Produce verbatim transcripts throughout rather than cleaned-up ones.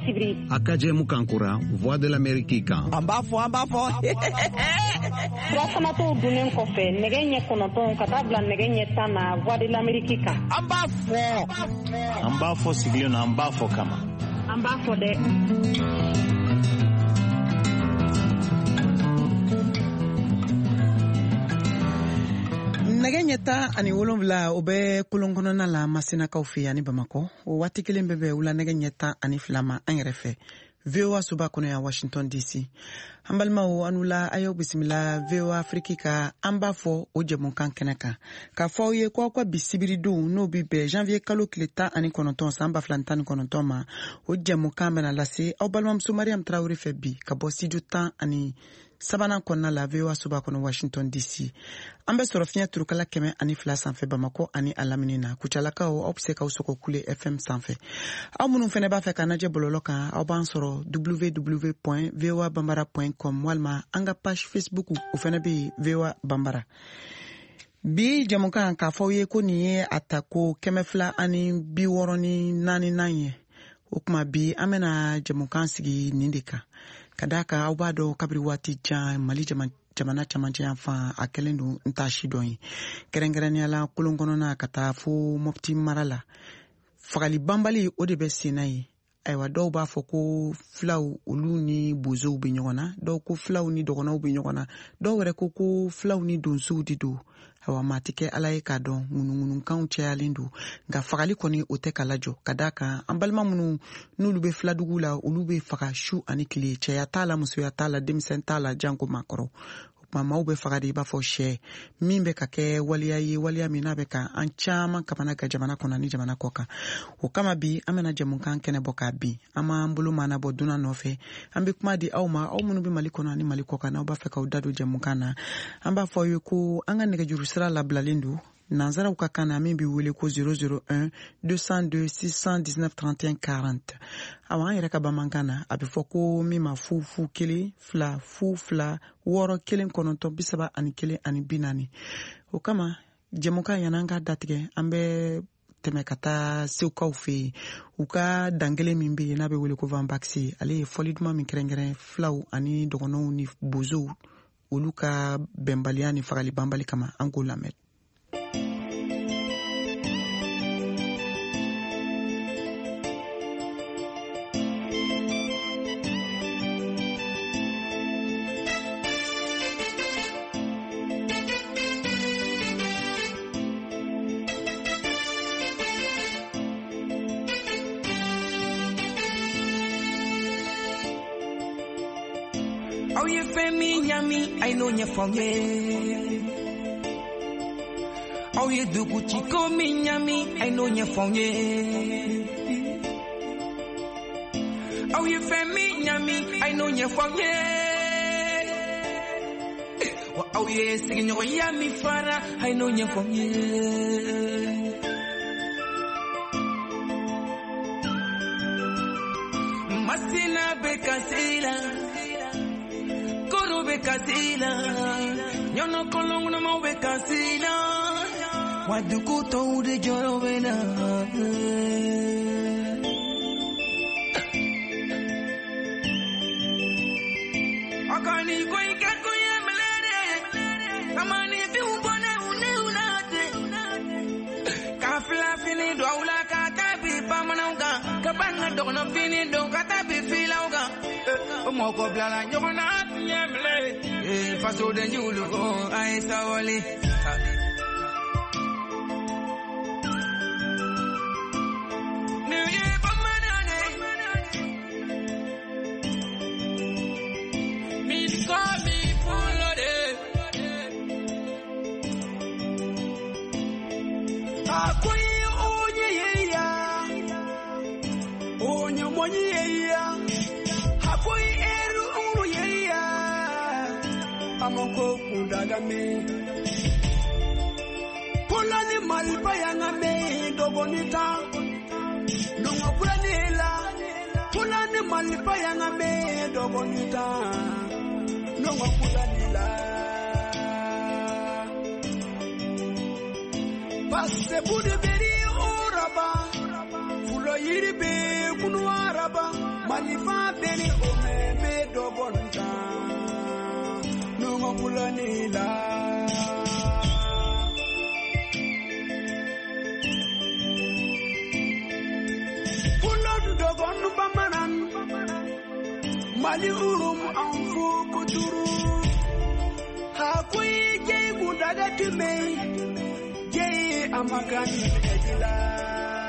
Bisibiri. Akaje Mukankura, Voix de l'Amérique kan. Amba fo, amba fo. Turasamato dunen kɔfɛ nɛgɛ ɲɛ kɔnɔntɔn ka taa bila nɛgɛ ɲɛ tan na Voix de l'Amérique kan. Amba fo. Amba fo sigilen na amba fo kama. An b'a fɔ dɛ. Nɛgɛ ɲɛ tan ani wolonwula o bɛ kolon kɔnɔna la Masinakaw fɛ ani Bamakɔ. O waati kelen bɛ bɛn wula nɛgɛ ɲɛ tan ani fila ma an yɛrɛ fɛ. V O A suba kɔnɔ yan Washington D C. An balimaw an wula a y'aw bisimila V O A Afrique ka an b'a fɔ o jɛmukan kɛnɛ kan. K'a fɔ aw ye ko aw ka bi sibiridon n'o bi bɛn janvier kalo tile tan ani kɔnɔntɔn san ba fila tan ni kɔnɔntɔn ma. O jɛmukan bɛna lase aw balimamuso Mariam Traoré fɛ bi ka bɔ studio tan ani sabanan kɔnɔna la V O A suba kɔnɔ Washington D C. An bɛ sɔrɔ fiɲɛ turukala kɛmɛ ani fila sanfɛ Bamakɔ ani a lamini na. Kucalakaw aw bɛ se k'aw sɔgɔ kule F M sanfɛ. Aw minnu fɛnɛ b'a fɛ ka najɛ bɔlɔlɔ kan aw b'an sɔrɔ w w w point v o a bambara point com walima an ka page Facebook o fɛnɛ bɛ V O A Bambara. Bi jamukan k'a fɔ ye ko nin ye a ta ko kɛmɛ fila ani bi wɔɔrɔ ni naani nan ye. O kuma bi an bɛna jamukan sigi nin de kan. Ka d'a kan aw b'a dɔn kabiri waati jan Mali jamana jamana camancɛ yan fan a kɛlen don n t'a si dɔn ye. Kɛrɛnkɛrɛnnenya la kolon kɔnɔna ka taa fo Mopti mara la. Fagali banbali o de bɛ sen na ye. Ayiwa dɔw b'a fɔ ko filaw olu ni bozow bɛ ɲɔgɔn na, dɔw ko filaw ni dɔgɔnɔw bɛ ɲɔgɔn na, dɔw wɛrɛ ko ko filaw ni donsow de don. Ayiwa maa tɛ kɛ Ala ye k'a dɔn ŋunuŋunukanw cayalen don nka fagali kɔni o tɛ ka lajɔ ka d'a kan an balima minnu n'olu bɛ filadugu la olu bɛ faga su ani tile, cɛya t'a la musoya t'a la denmisɛn t'a la janko maakɔrɔ. Maaw bɛ faga de i b'a fɔ sɛ min bɛ ka kɛ waliya ye waliya min n'a bɛ ka an caman kamana ka jamana kɔnɔ ni jamana kɔ kan. O kama bi an bɛna jamukan kɛnɛ bɔ k'a bin an b'an bolo maana bɔ dunan nɔfɛ an bɛ kuma di aw ma aw minnu bɛ Mali kɔnɔ ani Mali kɔ kan n'aw b'a fɛ k'aw da don jamukan na an b'a fɔ aw ye ko an ka nɛgɛjuru sira labilalen don nanzaraw ka kan na min bɛ wele ko zéro zéro un deux cent deux six cent dix-neuf trente et un quarante. Awa an yɛrɛ ka bamankan na a bɛ fɔ ko min ma fu fu kelen fila fu fila wɔɔrɔ kelen kɔnɔntɔn bi saba ani kelen ani bi naani. O kama jamukan yan'an ka datigɛ an bɛ tɛmɛ ka taa sewukaw fɛ yen u ka dangele min bɛ yen n'a bɛ wele ko Van Baxi ale ye fɔli duman min kɛrɛnkɛrɛn filaw ani dɔgɔnɔw ni bozow olu ka bɛnbaliya ni fagali banbali kama an k'o lamɛn. Oh, you femi nyami, I know you from ye. Oh, you do kuchiko mi nyami, I know you from ye. Oh, you femi nyami, I know you from ye. Oh, yes, singing your yami fara, I know you from ye. Masina bekasila. Bekasila, yo no colongo no mo bekasila, waduku to de joro vena. Akani koi kaku ya melede, amani fi ubone une unate. Kafla fini do ula kakabi pamanauga, kabanga dono fini do katabi filauga. Moko blala nyona nyemle eh faso de nyulu ko ai sawali neye pamanane mi komi fulode akui onye ya onye monye ya akui amoko kundagame polani malpa yangame dogonita nongo kulanila polani malpa yangame dogonita nongo kulanila passe bude beri oraba fulo yiribe kunu araba Malifa beni omeme dobonta Nungo pulanila Pulodu dobonu bamanan Mali urum anfu kuturu Hakui jay budaga tume Jay amakani edila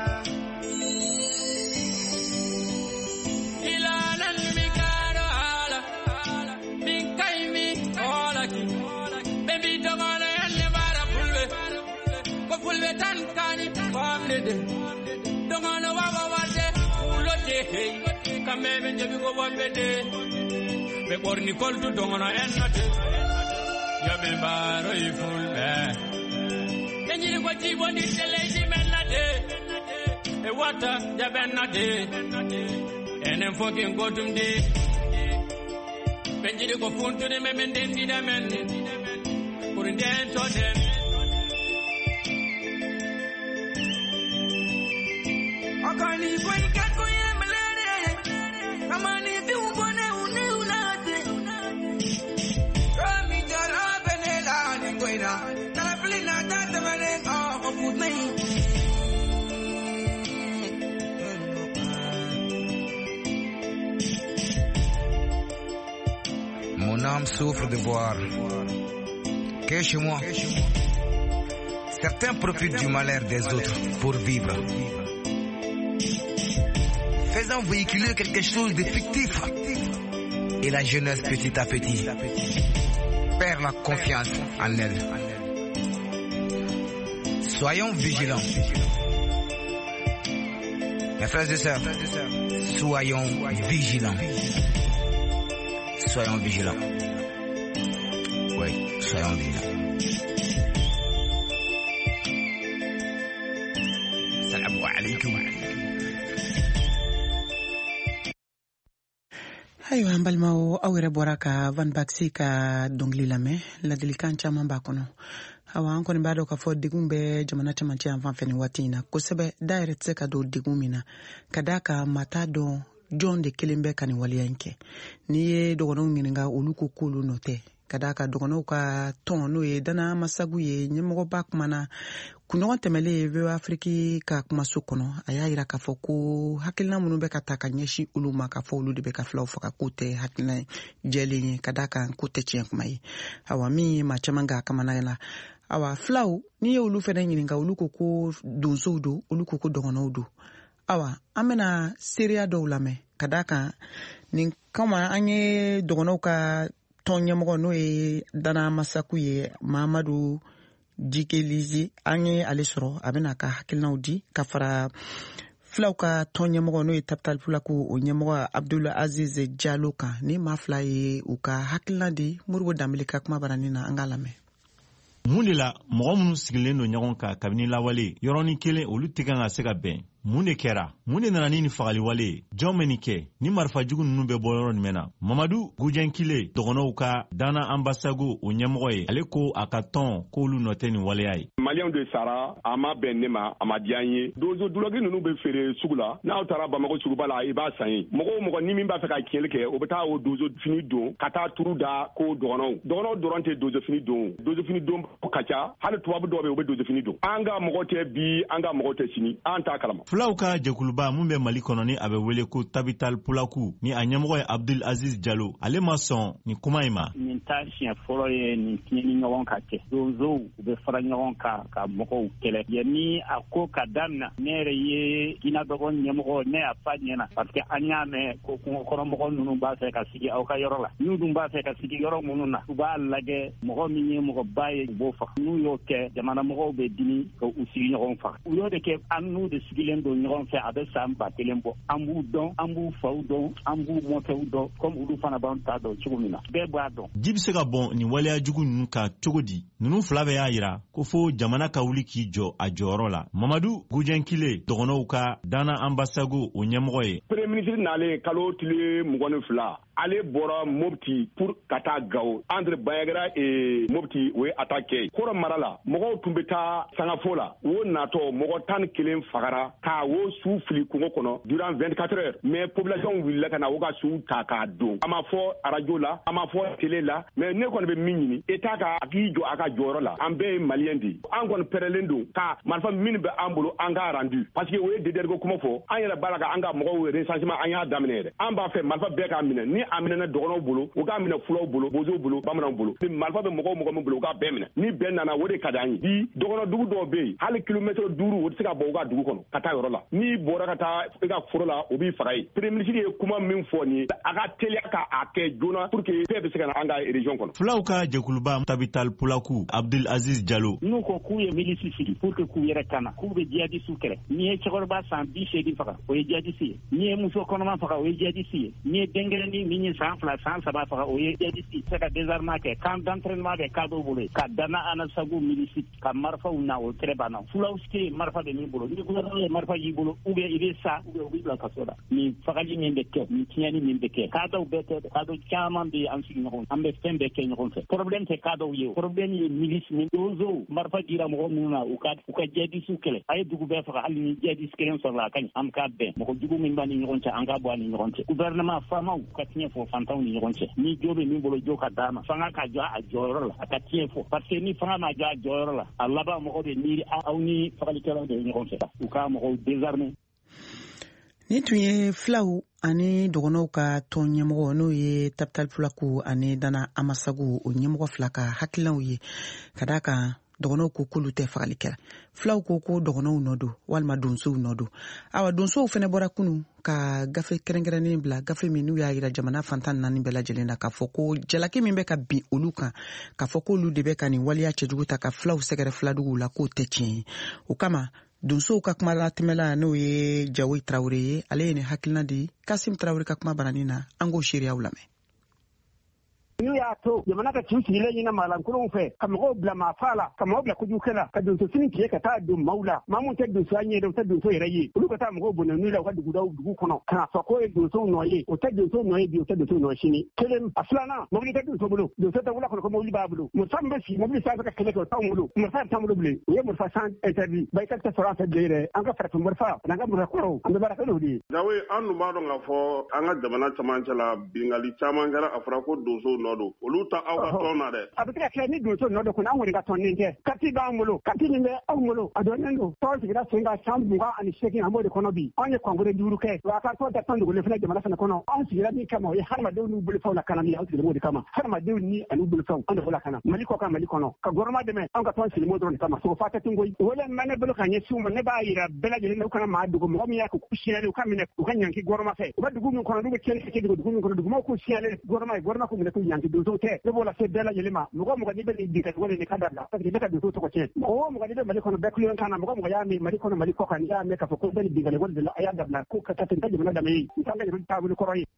Don't wanna walk hey, come even if you go one day. Before Nicole to don't wanna end not you been barry full bad. Then you what you want is the lazy man a day. A water, the band a day. And then fucking go to day. When you go phone to them and then see them and put in dance on them. I can't even get going. Amani fi ubone une unate Rami jara benela ni goina Taraflina tata mane ko futmei Mon âme souffre de voir que chez moi certains profitent du malheur des autres pour vivre, faisant véhiculer quelque chose de fictif. Et la jeunesse, petit à petit, perd la confiance en elle. Soyons vigilants. Mes frères et sœurs, soyons vigilants. Soyons vigilants. Oui, soyons vigilants. Salam alaikum. Ayiwa an balimaw aw yɛrɛ bɔra ka Van Baxi ka dɔnkili lamɛn ladilikan caman b'a kɔnɔ. Awa an kɔni b'a dɔn k'a fɔ degun bɛ jamana cɛmancɛ yan fan fɛ nin waati in na kosɛbɛ. Da yɛrɛ tɛ se ka don degun min na ka d'a kan maa t'a dɔn jɔn de kelen bɛ ka nin waleya in kɛ. N'i ye dɔgɔnɔw ɲininka olu ko k'olu nɔ tɛ. Ka d'a kan dɔgɔnɔw ka tɔn n'o ye Dana Masagu ye ɲɛmɔgɔba kumana kunɲɔgɔn tɛmɛlen ye V O A Afrique ka kumaso kɔnɔ a y'a yira k'a fɔ ko hakilina minnu bɛ ka ta ka ɲɛsin olu ma k'a fɔ olu de bɛ ka filaw faga k'o tɛ hakilina jɛlen ye ka d'a kan k'o tɛ tiɲɛ kuma ye. Awa min ye maa caman k'a kamana la. Awa filaw n'i ye olu fɛnɛ ɲininka olu ko ko donsow don olu ko ko dɔgɔnɔw don. Awa an bɛna seereya dɔw lamɛn ka d'a kan nin kama an ye dɔgɔnɔw ka tɔn ɲɛmɔgɔ n'o ye Dana Masaku ye Mahamadu Jikelizi an ye ale sɔrɔ a bɛna ka hakilinaw di ka fara filaw ka tɔn ɲɛmɔgɔ n'o ye Tapital Pulaku o ɲɛmɔgɔ Abdul Aziz Jalo kan ni maa fila ye u ka hakilina di Moribo Dambele ka kuma baranin na an ka lamɛn. Mun de la mɔgɔ minnu sigilen don ɲɔgɔn kan kabini lawale yɔrɔnin kelen olu tɛ kan ka se ka bɛn. Mun de kɛra? Mun de nana ni nin fagali wale ye? Jɔn bɛ nin kɛ? Ni marifa jugu ninnu bɛ bɔ yɔrɔ jumɛn na? Mamadu Gujenkile dɔgɔnɔw ka Dana Ambasago o ɲɛmɔgɔ ye ale ko a ka tɔn k'olu nɔ tɛ nin waleya ye. Maliyɛnw de sara a ma bɛn ne ma a ma diya n ye. Dozo duloki ninnu bɛ feere sugu la n'aw taara Bamako suguba la i b'a san ye. Mɔgɔ o mɔgɔ ni min b'a fɛ ka tiɲɛli kɛ o bɛ taa o dozo fini don ka taa turu da ko dɔgɔnɔw. Dɔgɔnɔw dɔrɔn tɛ dozo fini don. Dozo fini don ka ca hali tubabu dɔw bɛ yen u bɛ dozo fini don. An ka mɔgɔ tɛ bi an ka mɔgɔ tɛ sini an t'a kalama. Fulaw ka jɛkulu ba mun bɛ Mali kɔnɔ ni a bɛ wele ko Tapital Pulaku ni a ɲɛmɔgɔ ye Abdul Aziz Jalo ale ma sɔn nin kuma in ma. Nin ta siɲɛ fɔlɔ ye nin tiɲɛni ɲɔgɔn ka kɛ. Donsow u bɛ fara ɲɔgɔn kan ka mɔgɔw kɛlɛ. Yanni a ko ka daminɛ ne yɛrɛ ye Gina dɔgɔ ɲɛmɔgɔ ne y'a f'a ɲɛna parce que an y'a mɛn ko kungokɔnɔmɔgɔ ninnu b'a fɛ ka sigi aw ka yɔrɔ la. N'u dun b'a fɛ ka sigi yɔrɔ minnu na u b'a lajɛ mɔgɔ min ye mɔgɔba ye u b'o faga. N'u y'o kɛ jamana mɔgɔw bɛ dimi ka u sigi ɲɔgɔn faga. U y'o de kɛ an n'u de sigilen don ɲɔgɔn fɛ a bɛ san ba kelen bɔ. An b'u dɔn an b'u faw dɔn an b'u mɔkɛw dɔn comme olu fana b'an ta dɔn cogo min na bɛɛ b'a dɔn. Ji bɛ se ka bɔn nin waleya jugu ninnu kan cogo di? Ninnu fila bɛ y'a yira ko fo jamana ka wuli k'i jɔ a jɔyɔrɔ la. Mamadu Gujenkile dɔgɔnɔw ka Dana Ambasago o ɲɛmɔgɔ ye. Premier ministre nalen kalo tile mugan ni fila ale bɔra Mopti pour ka taa Gao entre Banyagra et Mopti o ye attaque kɔrɔ mara la mɔgɔw tun bɛ taa sangafo la o natɔ mɔgɔ tan ni kelen fagara k'a o su fili kungo kɔnɔ durant vingt-quatre heures mais population wulila ka na o ka su ta k'a don a ma fɔ radio la a ma fɔ télé la mais ne kɔni bɛ min ɲini état ka a k'i jɔ a ka jɔyɔrɔ la an bɛɛ ye malien de an kɔni pɛrɛlen don ka marifa min bɛ an bolo an k'a rendu parce que o ye dédergo kuma fɔ an yɛrɛ b'a la ka an ka mɔgɔw recensement an y'a daminɛ yɛrɛ an b'a fɛ marifa bɛɛ k'a minɛ ni a minɛna dɔgɔnɔw bolo o k'a minɛ fulaw bolo bozow bolo bamananw bolo ni marifa bɛ mɔgɔw mɔgɔ min bolo o k'a bɛɛ minɛ ni bɛɛ nana o de ka di an ye bi dɔgɔnɔ dugu dɔw bɛ yen hali kilomètre duuru o tɛ se ka bɔ u ka dugu kɔnɔ ka taa yɔrɔ la n'i bɔra ka taa i ka foro la o b'i faga ye premier ministre ye kuma min fɔ nin ye a ka teliya ka a kɛ joona pour que bɛɛ bɛ se ka na an ka région kɔnɔ. Fulaw ka jɛkuluba Tabital Pulaku Abdul Aziz Diallo n'u ko k'u ye milisi sigi pour que k'u yɛrɛ kana k'u bɛ jihadiste kɛlɛ n'i ye cɛkɔrɔba san bi seegin faga o ye jihadiste ye n'i ye muso kɔnɔma faga o ye jihadiste ye n'i ye denkɛrɛnin min ye san fila san saba faga o ye jihadiste ye se ka désarmement kɛ camp d'entraînement bɛ ka dɔw bolo ka Dana Anasagu milisi ka marifaw na o tɛrɛ banna fulaw si marifa bɛ min bolo ni gouvernement ye marifa y'i bolo ou bien i bɛ sa ou bien u b'i bila kaso la nin fagali min bɛ kɛ nin tiɲɛni min bɛ kɛ kadɔw bɛɛ tɛ kadɔ caman bɛ an sigi ɲɔgɔn an bɛ fɛn bɛɛ kɛ ɲɔgɔn fɛ problème tɛ kadɔw ye problème ye milisi min dozo marifa dira mɔgɔ minnu na u ka u ka jihadiste kɛlɛ a ye dugu bɛɛ faga hali ni jihadiste kelen sɔrɔla a ka ɲi an ka bɛn mɔgɔ jugu min b'a ni ɲɔgɔn cɛ an ka bɔ a ni ɲɔgɔn cɛ gouvernement faamaw ka tiɲɛ fɔ fantanw ni ɲɔgɔn cɛ ni jo bɛ min bolo jo ka d'a ma fanga ka jɔ a jɔyɔrɔ la a ka tiɲɛ fɔ parce que ni fanga ma jɔ a jɔyɔrɔ la a laban mɔgɔ bɛ miiri aw ni fagalikɛlaw de ye ɲɔgɔn fɛ u ka mɔgɔw désarmer. Ni tun ye filaw ani dɔgɔnɔw ka tɔn ɲɛmɔgɔ n'o ye Tabital Pulaku ani Dana Amasagu o ɲɛmɔgɔ fila ka hakilinaw ye ka d'a kan dɔgɔnɔw ko k'olu tɛ fagali kɛra filaw ko ko dɔgɔnɔw nɔ don walima donsow nɔ don awa donsow fɛnɛ bɔra kunu ka gafe kɛrɛnkɛrɛnnen bila gafe min n'u y'a yira jamana fantan naani bɛɛ lajɛlen na k'a fɔ ko jalaki min bɛ ka bin olu kan k'a fɔ k'olu de bɛ ka nin waliya cɛjugu ta ka filaw sɛgɛrɛ filaduguw la k'o tɛ tiɲɛ ye o kama donsow ka kuma latɛmɛla n'o ye Jawoyi Tarawele ye ale ye nin hakilina di Kasim Tarawele ka kuma baranin na an k'o seereyaw lamɛn. n'u y'a to jamana ka tin sigilen ɲɛna maalankolonw fɛ ka mɔgɔw bila maafa la ka mɔgɔw bila kojugukɛ la ka donso sini tigɛ ka taa don maaw la maa mun tɛ donsoya ɲɛ dɔn u tɛ donso yɛrɛ ye olu ka taa mɔgɔw bɔnɛ n'u la u ka dugudaw dugu kɔnɔ ka fɔ k'o ye donsow nɔ ye o tɛ donsow nɔ ye bi o tɛ donsow nɔ sini kelen a filanan mɔbili tɛ donso bolo donso tɛ wula kɔnɔ ko mɔbili b'a bolo marifa min bɛ sigi mɔbili sanfɛ ka kɛlɛ kɛ o t'anw bolo marifa t'anw bolo bilen o ye marifa san interdit bayika tɛ sɔrɔ an fɛ bilen yɛrɛ an ka farafin marifa n'an ka marifa kɔrɔw an bɛ baara kɛ n'o de ye. Jawoyi an dun b'a dɔn k'a fɔ an ka jamana camancɛ la bingali caman kɛra a fɔra ko donsow nɔ don olu ta aw ka tɔn na dɛ. A bɛ se ka kɛ ni donso nɔ don kɔni an kɔni ka tɔnden tɛ kati b'an bolo kati min bɛ anw bolo a dɔnnen don tɔn sigira sen ka san mugan ani seegin an b'o de kɔnɔ bi anw ye kɔnkɔrɔ duuru kɛ wa a ka tɔn tɛ tɔn dogolen fana jamana fana kɔnɔ anw sigira min kama o ye hadamadenw n'u bolofɛnw lakana ni anw sigira o de kama hadamadenw ni an'u bolofɛnw an de b'o lakana mali kɔ kan mali kɔnɔ ka gouvernement dɛmɛ anw ka tɔn sigilen dɔrɔn de kama sogo fa tɛ tun koyi o le mɛ ne bolo ka ɲɛsin u ma ne b'a yira bɛɛ lajɛlen na u kana maa dogo mɔgɔ min y'a k'u siyɛnlen u ka minɛ u ka ɲanki gouvernement fɛ u bɛ dugu min kɔnɔ n'u bɛ tiɲɛni kɛ dugu min kɔnɔ dugumɔgɔw k'u siyɛnlen gouvernement ye gouvernement k'u minɛ k'u ɲanki donsow tɛ ne b'o lase bɛɛ lajɛlen ma mɔgɔ mɔgɔ n'i bɛ nin bin ka wale nin ka dabila parce que ne ka donso tɔgɔ tiɲɛ mɔgɔ o mɔgɔ n'i bɛ mali kɔnɔ bɛɛ kulonkɛ kan na mɔgɔ mɔgɔ y'a mɛn mali kɔnɔ mali kɔ kan n'i y'a mɛn k'a fɔ ko bɛɛ nin bin ka wale de la a y'a dabila ko ka taa ten n ka jamana dama ye n t'an ka jamana taabolo kɔrɔ ye.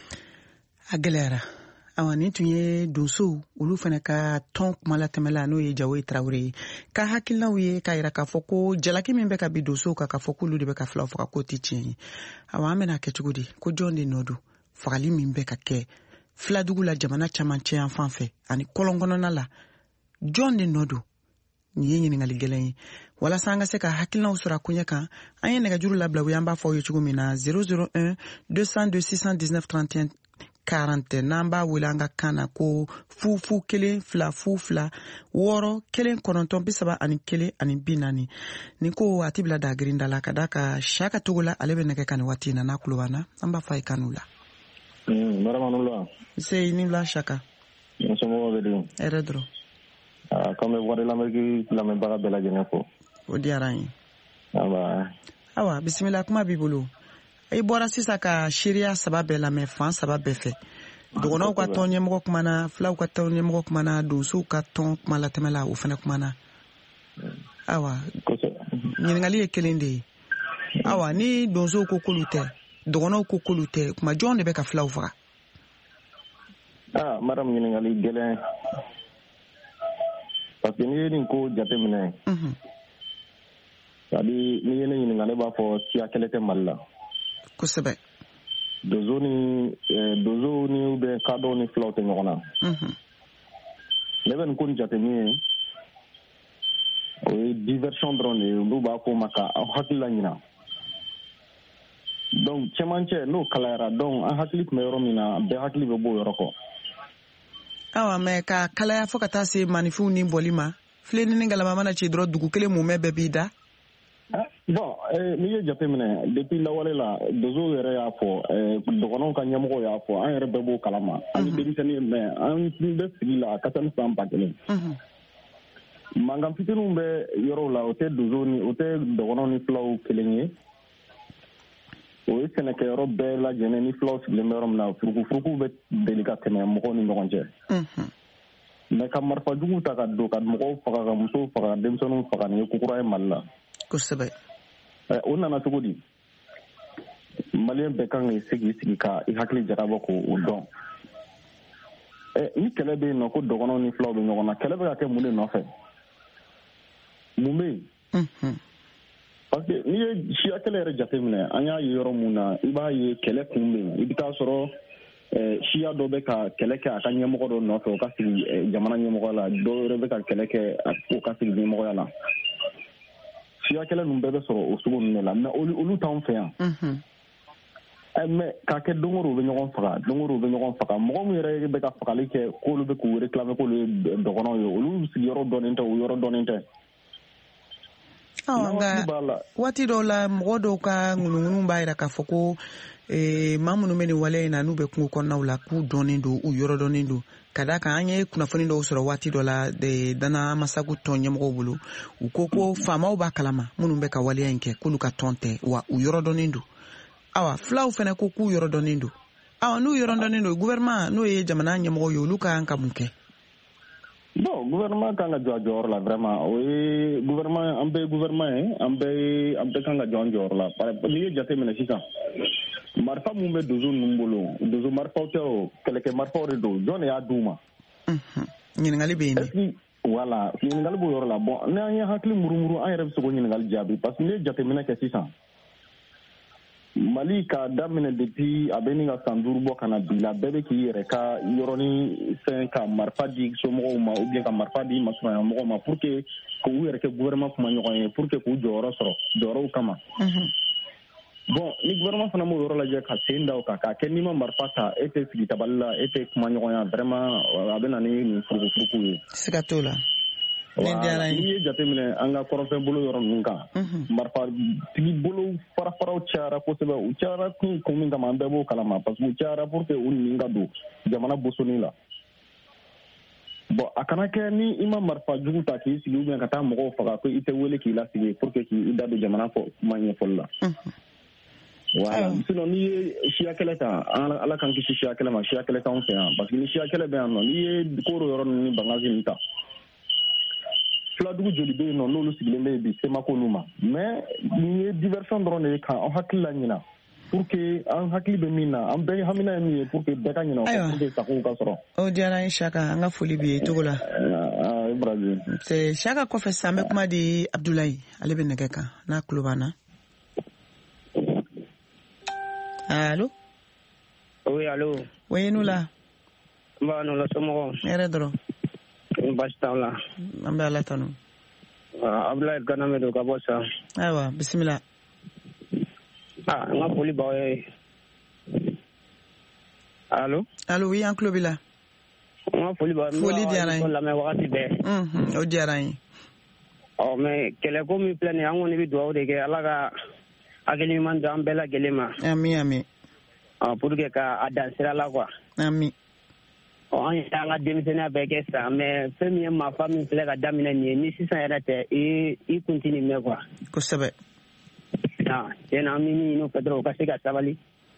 A gɛlɛyara awa nin tun ye donsow olu fana ka tɔn kuma latɛmɛla n'o ye Jawoyi Tarawele ye ka hakilinaw ye k'a yira k'a fɔ ko jalaki min bɛ ka bin donsow kan k'a fɔ k'olu de bɛ ka filaw faga k'o tɛ tiɲɛ ye awa an bɛna kɛ cogo di ko jɔn de nɔ don fagali min bɛ ka kɛ filadugu la jamana camancɛ yan fan fɛ ani kɔlɔn kɔnɔna la jɔn de nɔ don nin ye ɲininkali gɛlɛn ye walasa an ka se ka hakilinaw sɔrɔ a koɲɛ kan an ye nɛgɛjuru labila u y'an b'a fɔ aw ye cogo min na zéro zéro un deux cent deux six cent dix-neuf trente et un quarante n'an b'a wele an ka kan na ko fu fu kelen fila fu fila wɔɔrɔ kelen kɔnɔntɔn bi saba ani kelen ani bi naani nin ko a ti bila da girinda la ka da ka Saka Togo la ale bɛ nɛgɛ kan nin waati in na n'a kulo b'an na an b'a fɔ a ye kan'u la. Maramanula. Se ni la Saka. Nsomɔgɔw bɛ di. Hɛrɛ dɔrɔn. Ah, comme voix de l'Amérique lamɛnbaga bɛɛ lajɛlen fo. O diyara an ye. Awa. Awa bisimila kuma b'i bolo. I bɔra sisan ka seereya saba bɛɛ lamɛn fan saba bɛɛ fɛ. Dɔgɔnɔw ka tɔn ɲɛmɔgɔ kumana, filaw ka tɔn ɲɛmɔgɔ kumana, donsow ka tɔn kuma latɛmɛla o fana kumana. Awa. Ɲininkali ye kelen de ye. Awa ni donsow ko k'olu tɛ, dɔgɔnɔw ko k'olu tɛ, kuma jɔn de bɛ ka filaw faga? Ah, madame ɲininkali gɛlɛn. Parce que n'i ye nin ko jateminɛ. Mhm. C'est-à-dire n'i ye ne ɲininka ne b'a fɔ siya kɛlɛ tɛ Mali la. Kosɛbɛ. dozo ni dozo ni ou bien cadeau ni flotte ngona mhm ne ben kun jate ni o diversion drone lu ba ko maka hakila nyina donc chemanche no kalara donc a hakili me romina be hakili be bo yoroko awa me ka kalaya fo kata se manifu ni bolima fleni ni ngala mama na chi dro dugu kele mu me be bida bon eh ni ye jape mene depuis la wala la dozo yere ya fo eh dogonon kan nyamo ya fo an yere be bo kalama an de bisani me an de sila katan sam pakele mhm mangam fitinu be yoro la o te dozo ni o te dogonon ni flow kelenye o sene ke yoro be la jene ni flow le merom na fuku fuku be delicate me mo ko ni ngonje mhm me kamar fa dugu ta ka do ka mo faga ga muso faga dem sonu faga ni ku kura e malla ko sebe eh on na tugudi malien be kan ni sigi sigi ka i hakli jaraba ko o don eh ni kele be no ko dogono ni flow be ngona kele be ka ke mune no fe mume mhm parce que ni ye shia kele re jate mine anya yoro muna iba ye kele kumbe ibita soro eh shia do be ka kele ke akanye mo do no fe o ka sigi jamana nyemo la do re be ka kele ke o ka sigi mo la shia kele numbe be soro o sugo nela na olu tan fe yan mhm eh mais ka ke dongoro be nyon faga dongoro be nyon faga mo mo re be ka faga ke ko lu be ko reclamer ko lu dogono yo olu sigi yoro donente o yoro donente nga wati do la mgodo ka ngunu mbaira ka foko e mamunu meni wale na nube kungu konna ula ku donindo u yoro donindo kada ka anye kuna foni do soro wati do la de dana masagu tonye mgo bulu ukoko fama uba kalama munu mbe ka wale yanke kulu ka tonte wa u yoro donindo awa flau fene ko ku yoro donindo awa nu yoro donindo gouvernement no ye jamana anye mgo yo luka anka munke bon gouvernement kanga jor la vraiment oui gouvernement ambe gouvernement ambe ambe kanga jor la par ni jate mena sisa marfa mumbe dozo numbolo dozo marfa teo keleke marfa redo jone ya duma mhm ni ngali be ni voilà ni ngali bo yor la bon na ya hakli murumuru an yere so ni ngali jabi parce que ni jate mena ke sisa Mali ka damine depuis abeni nga sanduru bo kana bila bebe ki yere ka yoroni sen ka marfa di so mo ma ou bien ka marfa di masuma mo ma pour que ko yere ke gouvernement kuma nyoy pour que ko joro soro joro kama mhm bon ni gouvernement fana mo yoro la je ka senda o ka ka ke ni ma marfa ta ete sigi taballa ete kuma nyoy vraiment abena ni furuku furuku sigatola ni jate mine anga korofé bolo yoro nunka marfa tigi bolo fara fara ucara ko sebe ucara kun ko minga mambe bo kala ma parce que ucara pour que un ninga do jamana bosoni la bon akana ke ni ima marfa jugu ta ki sigi uben kata mo faga ko ite wele ki la sigi pour que ki ida do jamana fo manye folla voilà sinon ni shia kele ta ala kan ki shia kele ma shia kele ta on fait parce que ni shia kele be non ni ko yoro ni bangazi nita Fladugu joli be non lolu siglembe bi sema ko numa mais ni diversion drone ka o hakilla nyina pour que an hakili be mina am be hamina ni pour que beka nyina pour que sa ko ka soro o diara Shaka nga foli bi togola ah Brazil c'est Shaka ko fe sambe kuma di Abdoulaye ale be negeka na klubana allô oui allô oui nous là ba no la somo ere dro Bastala. Ambe ala tanu. Ah, Abdoulaye Kaname do Kabosa. Aywa, bismillah. Ah, nga poli ba e. Allô? Allô, oui, en club là. Nga poli ba. Foli diarain. La me wakati be. Mhm, o diarain. Oh, mais kele ko mi plane yango ni bi do de ke ala ka ageli man da ambela gelema. Ami ami. Ah, pour que ka adansira la quoi. Ami. On est en démissionnaire avec ça, mais premier ma famille plaît à daminer ni si ça était et il continue mais quoi. Que ça va? Ah, c'est un mini nous Pedro Casega Savali.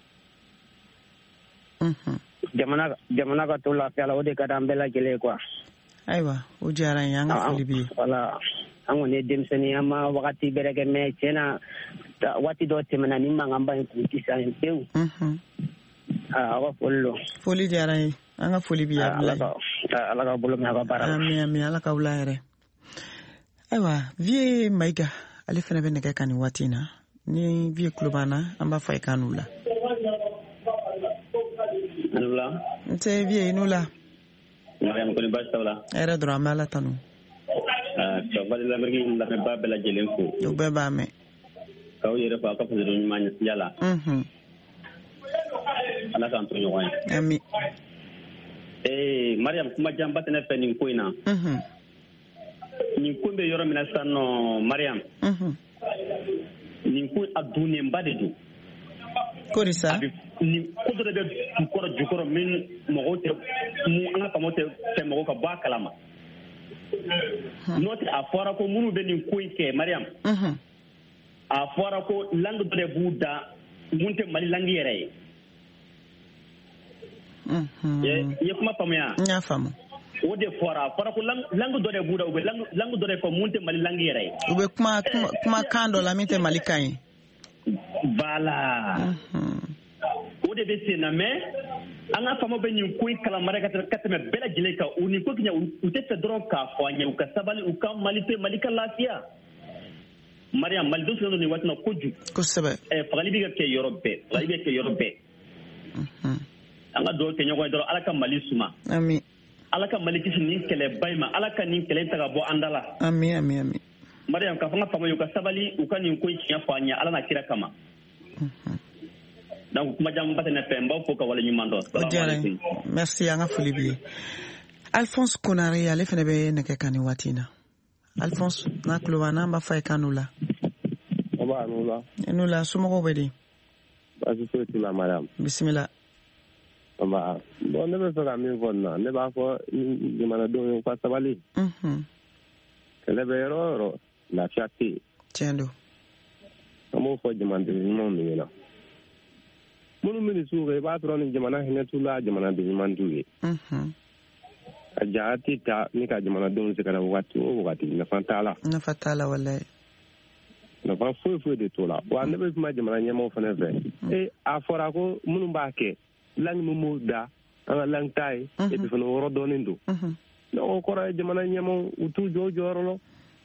Mhm. Jamana jamana ka to la faire la ode ka dambela gele quoi. Aiwa, o jara yanga folibi. Voilà. On est démissionnaire ma wakati berege mais tena wati do temana ni mangamba nkuti sa mpeu. Mhm. Ah, wa follo. Foli jara anga foli bi Abdoulaye. Ala ka bolo me ka bara. Ami ami ala ka wulaere. Aiwa, vie maiga ale fana be nege kani watina. Ni vie klubana amba fay kanula. Anula. Nte vie inula. Mariam ko ni bastawla. Era dro amala tanu. Ah, to bali la mergi la me ba bela jelen ko. U be ba me. Kaw yere fa ka fudu ni manya yala. Mhm. Ala kan to nyoy. Ami. Eh, Mariam kuma jamba tane fe ni ko ina. Mhm. Ni ko be yoro mina sanno Mariam. Mhm. Ni ko aduni mbade du. Korisa. Ni ko do de ko jukoro min mo te mu anga pamote fe mo ka ba kalama. Note a fora ko munu be ni ko ke Mariam. Mhm. A fora ko langue do de buda munte mali langue yere. Mhm. Ye kuma pamoya. Nya famu. O de fora fora ko langue do de buda o be langue do de ko munte mali langue yere. U be kuma kuma kando la mite malikai. Bala. O de be sena me anga famo be ni ko kala maraka kateme bela jileka o ni ko kinya u te fedron ka fanya u ka sabali u ka malite malika lafiya. Mariam maldo so ni watna koju. Ko sebe. E fagali bi ke Europe, fagali bi ke Europe. Mhm. Anga do ke nyogo doro alaka mali suma. Ami. Alaka maliki ni kele bayma, alaka ni kele taga bo andala. Ami ami ami. Mariam ka fanga famo yu ka sabali u ka ni ko kinya fanya ala na kira kama. Donc kuma jam batene pemba ko ka wala nyumando. Merci anga folibi. Alphonse Konare ale fene be neke kani watina. Alphonse na kluwana mba fay kanula. Oba anula. Enula sumo bedi. Basi so la madame. Bismillah. Oba bon ne be fera mi vonna ne ba fo di mana do ko sabali. Mhm. Ele be ro la fiati. Tiendo. Amo fo demande mo mi na. Munu mini suga ba tro ni jamana hene tula jamana de manduye. Mhm. Ajati ta ni ka jamana don se kana watu o wati na fantala. Na fatala wallahi. Na fa fo fo de tola. Wa ne be ma jamana nyamo fana ve. E afora ko munu ba ke lang mu mu da ana lang tai e bi fana woro donindo. Mhm. No ko ra jamana nyamo utu jojo rolo.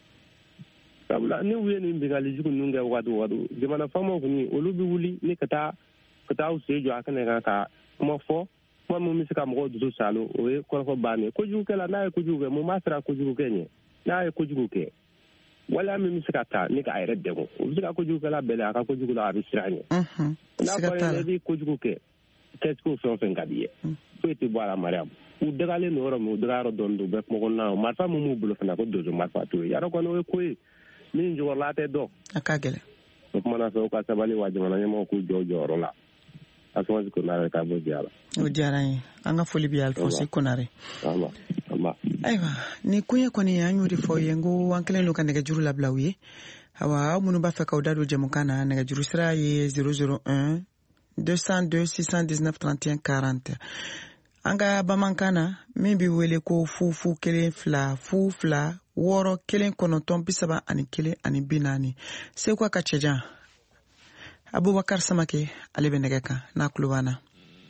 Sabla ni wiye ni bingali jiku nunga wadu wadu. Jamana famo ni olubi wuli ni kata kata usejo akane ka kuma fo mo mo misika mo do salo o e ko ko bane ko juke la na ko juke mo masra ko juke nye na ko juke wala mi misika ta ni ka ayre demo o misika ko juke la bele aka ko juke la abisranye mhm na ko ne bi ko juke qu'est-ce qu'on fait en fin gabier ko ti boala mariam u dagale no ro mo dagaro dondo be mo ko na marfa mo mo bulo fana ko dojo marfa to ya ro ko no ko ni njo la te do akagele ko mana so ka sabali waje mana mo ko jojo ro la Alphonse Konare ka bo diala. O diara yi anga foli bi Alphonse Konare. Ama ama. Aiwa ni kunya kwani yanyu di fo yengo wankele no kanega juru la blawi. Hawa munu ba feka odado jemukana nega juru sira ye zéro zéro un deux cent deux six cent dix-neuf trente et un quarante. Anga bamankana mibi wele ko fufu kelen fla fu fla woro kelen konoton bisaba ani kelen ani binani. Se kwa kacheja. Abubakar Samake ale be nege kan na kulubana.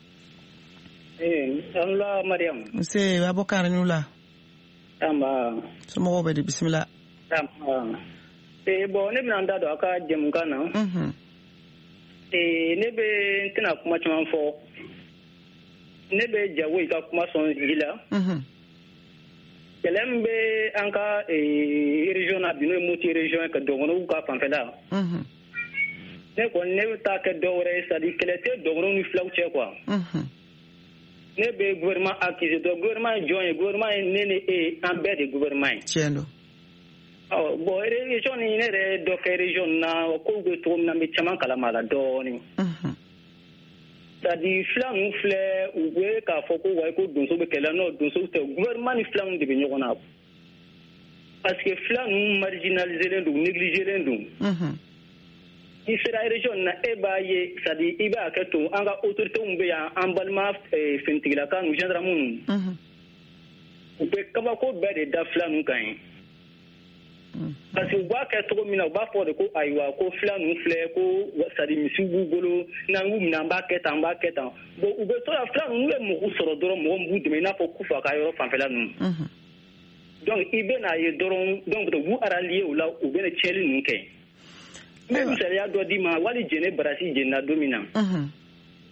Eh, Allah Mariam. Nse Abubakar nula. Tamba. Somo be di bismillah. Tamba. Eh bo ne bina ndado aka jemukana. Mhm. Eh ne be tina kuma chama fo. Ne be jawo ika kuma son gila. Mhm. Kelembe anka eh region na bino moti region ka dogono ka fanfela. Mhm. Ne ko ne ta ke dowre ça dit que était dogono ni flaw che quoi. Mhm. Ne be gouvernement accusé do gouvernement joint gouvernement ne ne e en bas de gouvernement. Tiendo. Oh bo région ni ne re do ke région na ko go to na mi chama kala mala do ni. Mhm. Ça dit flaw nous flé ou be ka foko wa ko do so be kala no do so te gouvernement ni flaw de be nyona. Parce que flaw nous marginaliser len do négliger len do. Mhm. Isra région na ebaye sadi iba kato anga autorité umbe ya ambalma fentigla kan gendra mun mhm upe kaba ko be de dafla nu kan parce que ba ka to mina ba fo de ko aywa ko fla nu fle ko sadi misugu golo na ngu na ba keta ba keta bo ube to ya fla nu le mo soro doro mo mbu de na fo kufa ka yoro fan fela nu mhm donc ibe na ye doron donc de bu aralier ou la ube ne cheli nu kan même ça y a do di ma wali jene brasi jena domina mhm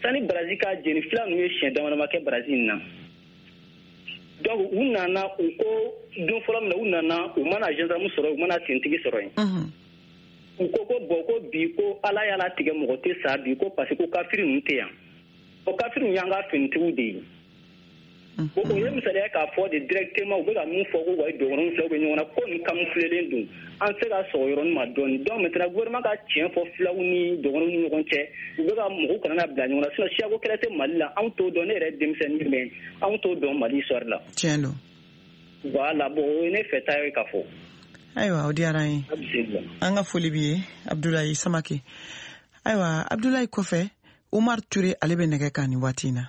sani Brazil ka jeni fila nu ye siɲɛ dama dama kɛ Brazil na donc u nana u ko don fɔlɔ min na u nana u mana gendarme sɔrɔ u mana tentigi sɔrɔ yen u ko ko bɔn ko bi ko ala y'ala tigɛ mɔgɔ tɛ sa bi ko parce que ko kafiri ninnu tɛ yan o kafiri ninnu y'an ka finitigiw de ye o o ye misaliya k'a fɔ de directement u bɛ ka min fɔ ko wa dɔgɔninw fila u bɛ ɲɔgɔn na ko nin camouflelen don an tɛ se ka sɔgɔ yɔrɔnin ma dɔɔnin donc maintenant gouvernement ka tiɲɛ fɔ filaw ni dɔgɔninw ni ɲɔgɔn cɛ u bɛ ka mɔgɔw kana na bila ɲɔgɔn na sinon siyako kɛlɛ tɛ Mali la anw t'o dɔn ne yɛrɛ denmisɛnnin mais anw t'o dɔn Mali histoire la tiɲɛ don voilà bon o ye ne fɛta ye k'a fɔ ayiwa o diyara an ye an ka foli b'i ye Abdulayi Samake ayiwa Abdulayi kɔfɛ Umar Ture ale bɛ nɛgɛ kan nin waati in na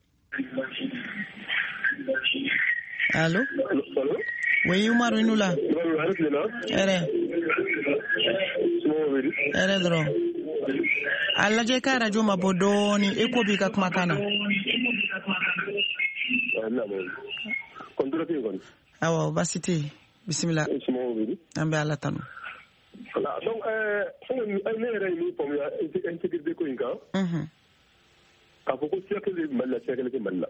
allo oui Umar i nula ere ere dɔrɔn a lajɛ ka radio ma bɔ dɔɔni e ko b'i ka kumakan na awɔ basi tɛ yen bisimila an bɛ ala tanu donc ne yɛrɛ ye min faamuya insécurité ko in kan k'a fɔ ko siya kelen bɛ Mali la siya kelen tɛ Mali la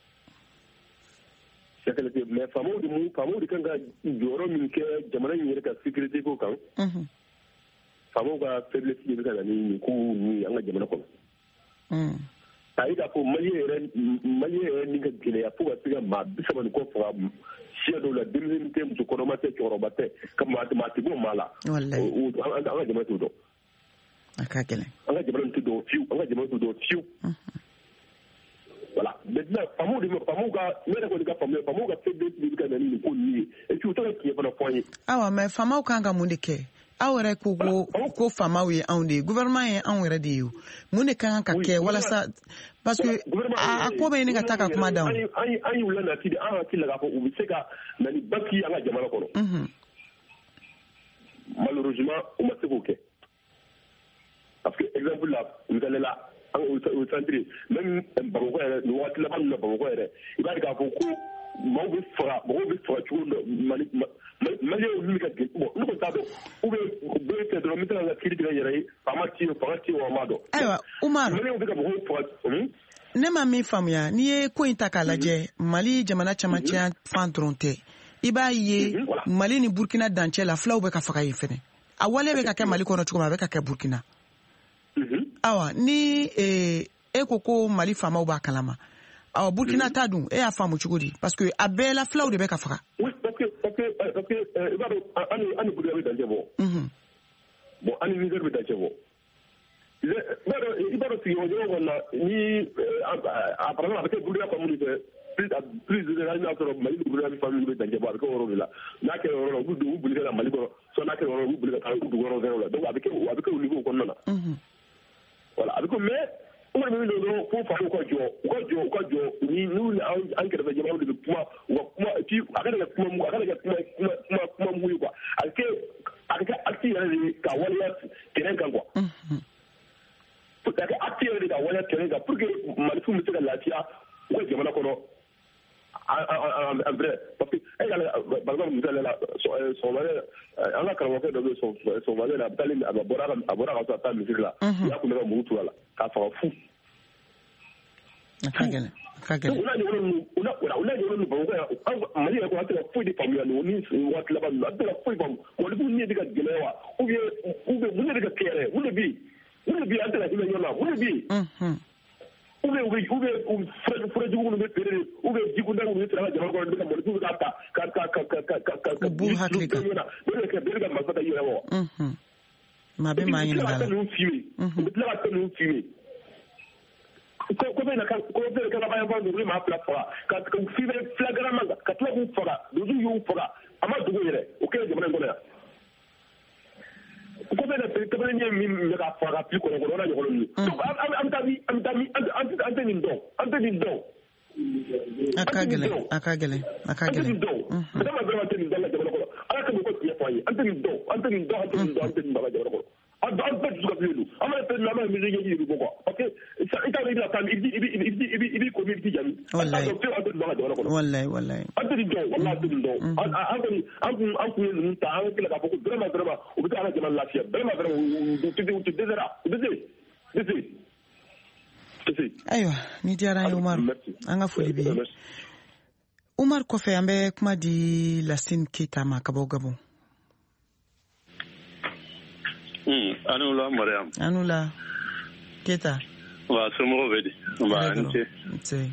siya kelen tɛ mais faamaw de mun faamaw de kan ka jɔyɔrɔ min kɛ jamana in yɛrɛ ka sécurité ko kan faamaw ka faiblesse de bɛ ka na ni nin ko ninnu ye an ka jamana kɔnɔ k'a ye k'a fɔ Maliyɛn yɛrɛ Maliyɛn yɛrɛ ni ka gɛlɛya fo ka se ka maa bi saba ni kɔ faga siya dɔw la denmisɛnnin tɛ musokɔnɔma tɛ cɛkɔrɔba tɛ ka maa maa tɛ bɔ maa la an ka jamana t'o dɔn a ka gɛlɛn an ka jamana t'o dɔn fiyewu an ka jamana t'o dɔn fiyewu voilà maintenant faamaw de faamaw ka ne yɛrɛ kɔni ka faamuya faamaw ka faiblesse de bɛ ka na ni nin ko ninnu ye et puis u tɛ ka tiɲɛ fana fɔ an ye awa mais faamaw kan ka mun de kɛ aw yɛrɛ ko ko ko faamaw ye anw de ye gouvernement ye anw yɛrɛ de ye mun de kan ka kɛ walasa parce que a ko bɛ ɲini ka taa ka kuma d'anw an y'u lanati de an hakili la k'a fɔ u bɛ se ka na ni baki an ka jamana kɔnɔ malheureusement u ma se k'o kɛ parce que exemple la misali la an au centre même Bamakɔ yɛrɛ nin waati laban ninnu na Bamakɔ yɛrɛ i b'a ye k'a fɔ ko maaw bɛ faga mɔgɔw bɛ faga cogo dɔ Mali Maliyɛnw ni ka gɛlɛn bon ne ko t'a dɔn ou bien u bɛ fɛ dɔrɔn n bɛ se ka n ka kiiri tigɛ n yɛrɛ ye faama ti ye fanga ti ye wa n b'a dɔn. ayiwa Umar Maliyɛnw bɛ ka mɔgɔw faga. ne ma min faamuya n'i ye ko in ta k'a lajɛ Mali jamana camancɛ fan dɔrɔn tɛ i b'a ye Mali ni Burkina dancɛ la filaw bɛ ka faga yen fɛnɛ a wale bɛ ka kɛ Mali kɔnɔ cogo min a bɛ ka kɛ Burkina. awa ni e ko ko Mali faamaw b'a kalama awa Burkina ta dun e y'a faamu cogo di parce que a bɛɛ la filaw de bɛ ka faga. oui parce que parce que parce que i b'a dɔn an ni an ni Burkina bɛ dancɛ bɔ. bon an ni Niger bɛ dancɛ bɔ. i b'a dɔn i b'a dɔn sigiɲɔgɔn kɔnɔ ni a par exemple a bɛ kɛ Burkina famille fɛ plus plus de hali n'a sɔrɔ Mali ni Burkina bɛ famille bɛ dancɛ bɔ a bɛ kɛ o yɔrɔ de la n'a kɛra o yɔrɔ la u bɛ don u boli ka na Mali kɔnɔ soit n'a kɛra o yɔrɔ la u bɛ boli ka taa dugu wɛrɛw fɛnɛ la donc a bɛ kɛ a bɛ kɛ o niveau kɔnɔna na. voilà a bɛ ko mais u kɔni bɛ min dɔn dɔrɔn fo faamaw ka jɔ u ka jɔ u ka jɔ ni n'u ni an kɛrɛfɛ jamanaw de bɛ kuma u ka kuma et puis a kana kɛ kuma mugu a kana kɛ kuma kuma kuma kuma mugu ye quoi a bɛ kɛ a bɛ kɛ acte yɛrɛ de ka waleya terrain kan quoi. a bɛ kɛ acte yɛrɛ de ka waleya terrain kan pour que Malifinw bɛ se ka lafiya u ka jamana kɔnɔ en vrai parce que e ka par exemple misali la sɔgɔmada an ka karamɔgɔkɛ dɔ bɛ yen sɔgɔmada la a bɛ taali a bɔra a bɔra ka sɔrɔ a taa misiri la u y'a kun bɛ ka mugu turu a la k'a faga fu. a ka gɛlɛn a ka gɛlɛn. u n'a ɲɔgɔn ninnu u n'a u n'a ɲɔgɔn ninnu Bamakɔ yan Mali yɛrɛ kɔnɔ an tɛ ka foyi de faamuya nin ni waati laban ninnu an tɛ ka foyi faamu Malifinw ni de ka gɛlɛya wa ou bien ou bien mun de ka kɛ yɛrɛ mun de bɛ yen mun de bɛ yen an tɛ ka hinɛ ɲɔgɔn na mun de bɛ yen. ou bien ou bien ou bien furajugu minnu bɛ feere ou bien jikunda minnu bɛ feere an ka jamana kɔnɔ bɛ ka Malifinw bɛ k'a ta ka ka ka ka ka ka ka buru hakili kan bɛɛ bɛ kɛ bɛɛ bɛ ka marifa ta i yɛrɛ ma wa. maa bɛ maa ɲininka la u bɛ tila ka ninnu filmer u bɛ tila ka fɛn ninnu filmer ko ko bɛ na ka ko bɛ na ka ka bayan fan ninnu maa fila faga ka ka filmer flagrant ka tila k'u faga dusu y'u faga a ma dogo yɛrɛ o kɛra jamana in kɔnɔ yan. ko bɛ na kabini ɲɛ min bɛ ka faga ka fili kɔnɔ kɔnɔ o n'a ɲɔgɔn ninnu. donc an taa mi an taa mi an tɛ nin dɔn an tɛ nin dɔn. a ka gɛlɛn a ka gɛlɛn a ka gɛlɛn. an tɛ nin dɔn vraiment vraiment an tɛ nin dɔn an ka jamana kɔnɔ ala ka mɔgɔ tiɲɛ fɔ an ye an tɛ nin dɔn an tɛ nin dɔn an tɛ nin dɔn an tɛ nin dɔn an ka jamana kɔnɔ. an bɛɛ dusu ka filen don an bɛ fɛn min an bɛ misiri ɲɛji de bɔ quoi parce que i t'a dɔn i bɛna taa i b'i i b'i i b'i i b'i i b'i ko min i b'i jaabi. walayi an tɛ nin dɔn an ka jamana kɔnɔ. walayi walayi. an tɛ nin dɔn walayi an tɛ nin dɔn. an kɔni an kun an kun ye ninnu ta an kɛlen k'a fɔ ko vraiment vraiment u bɛ se an ka jamana lafiya vraiment vraiment u tɛ u tɛ dɛsɛra u tɛ se u tɛ se. ayiwa ni diyara ye Umar an ka foli bɛ Umar kɔfɛ an bɛ kuma di Lasine Keita ma ka bɔ Gabon. Hmm, anu la Mariam. Anu la Keita. Wa somɔgɔw bɛ di? Wa an ce. Nse.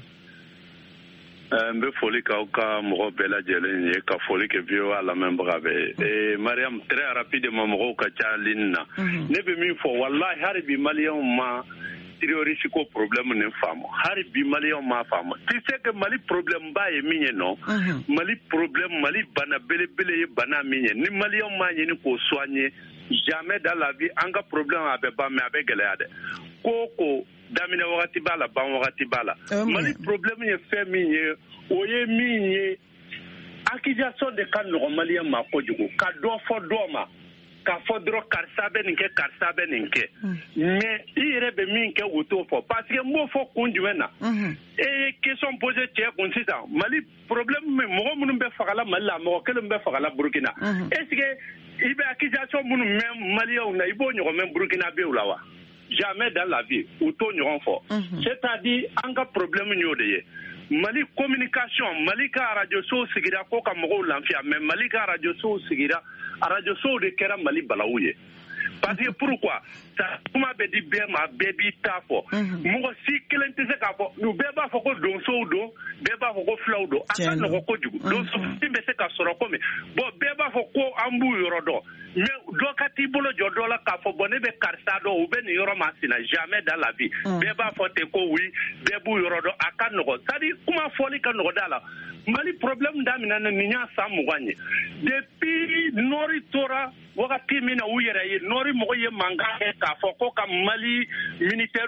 N bɛ foli k'aw ka mɔgɔ bɛɛ lajɛlen ye ka foli kɛ V O A lamɛnbaga bɛɛ ye. Mariam très rapidement mɔgɔw ka ca ligne na. Ne bɛ min fɔ wallahi hali bi maliyɛnw ma terroriste ko problème ne faamu. Hali bi maliyɛnw ma faamu. Tu sais que Mali problème ba ye min ye non? Mali problème Mali bana belebele ye bana min ye. Ni maliyɛnw ma ɲini k'o soigner jamais dans la vie an ka problème a bɛ ban mais a bɛ gɛlɛya dɛ. Ko ko daminɛ wagati b'a la ban wagati b'a la. Mali problème ye fɛn min ye o ye min ye accusation de ka nɔgɔ maliyɛn ma kojugu ka dɔ fɔ dɔ ma ka fɔ dɔrɔn karisa bɛ nin kɛ karisa bɛ nin kɛ mais i yɛrɛ bɛ min kɛ o t'o fɔ parce que n b'o fɔ kun jumɛn na e ye question posé cɛ kun sisan Mali problème min mɔgɔ minnu bɛ fagala Mali la mɔgɔ kelen bɛ fagala Burukina est ce que i bɛ accusation minnu mɛn maliyɛnw na i b'o ɲɔgɔn mɛn Burukina bɛ la wa jamais dans la vie u t'o ɲɔgɔn fɔ c'est à dire an ka problème y'o de ye Mali communication Mali ka radio so sigira ko ka mɔgɔw lafiya mais Mali ka radio so sigira radio so de kɛra Mali balawu ye parce que pourquoi ça kuma bɛ di bɛɛ ma bɛɛ b'i ta fɔ mɔgɔ si kelen tɛ se k'a fɔ u bɛɛ b'a fɔ ko donsow don bɛɛ b'a fɔ ko filaw don a ka nɔgɔ kojugu donso fitini bɛ se ka sɔrɔ komi bon bɛɛ b'a fɔ ko an b'u yɔrɔ dɔn mais dɔ ka t'i bolo jɔ dɔ la k'a fɔ bon ne bɛ karisa dɔn u bɛ nin yɔrɔ masina jamais dans la vie bɛɛ b'a fɔ ten ko oui bɛɛ b'u yɔrɔ dɔn a ka nɔgɔ c'est à dire kuma fɔli ka nɔgɔ da la Mali problème daminɛ nin y'a san mugan ye depuis Nori tora wagati min na u yɛrɛ ye Nori mɔgɔ ye mankan kɛ k'a fɔ ko ka Mali militaire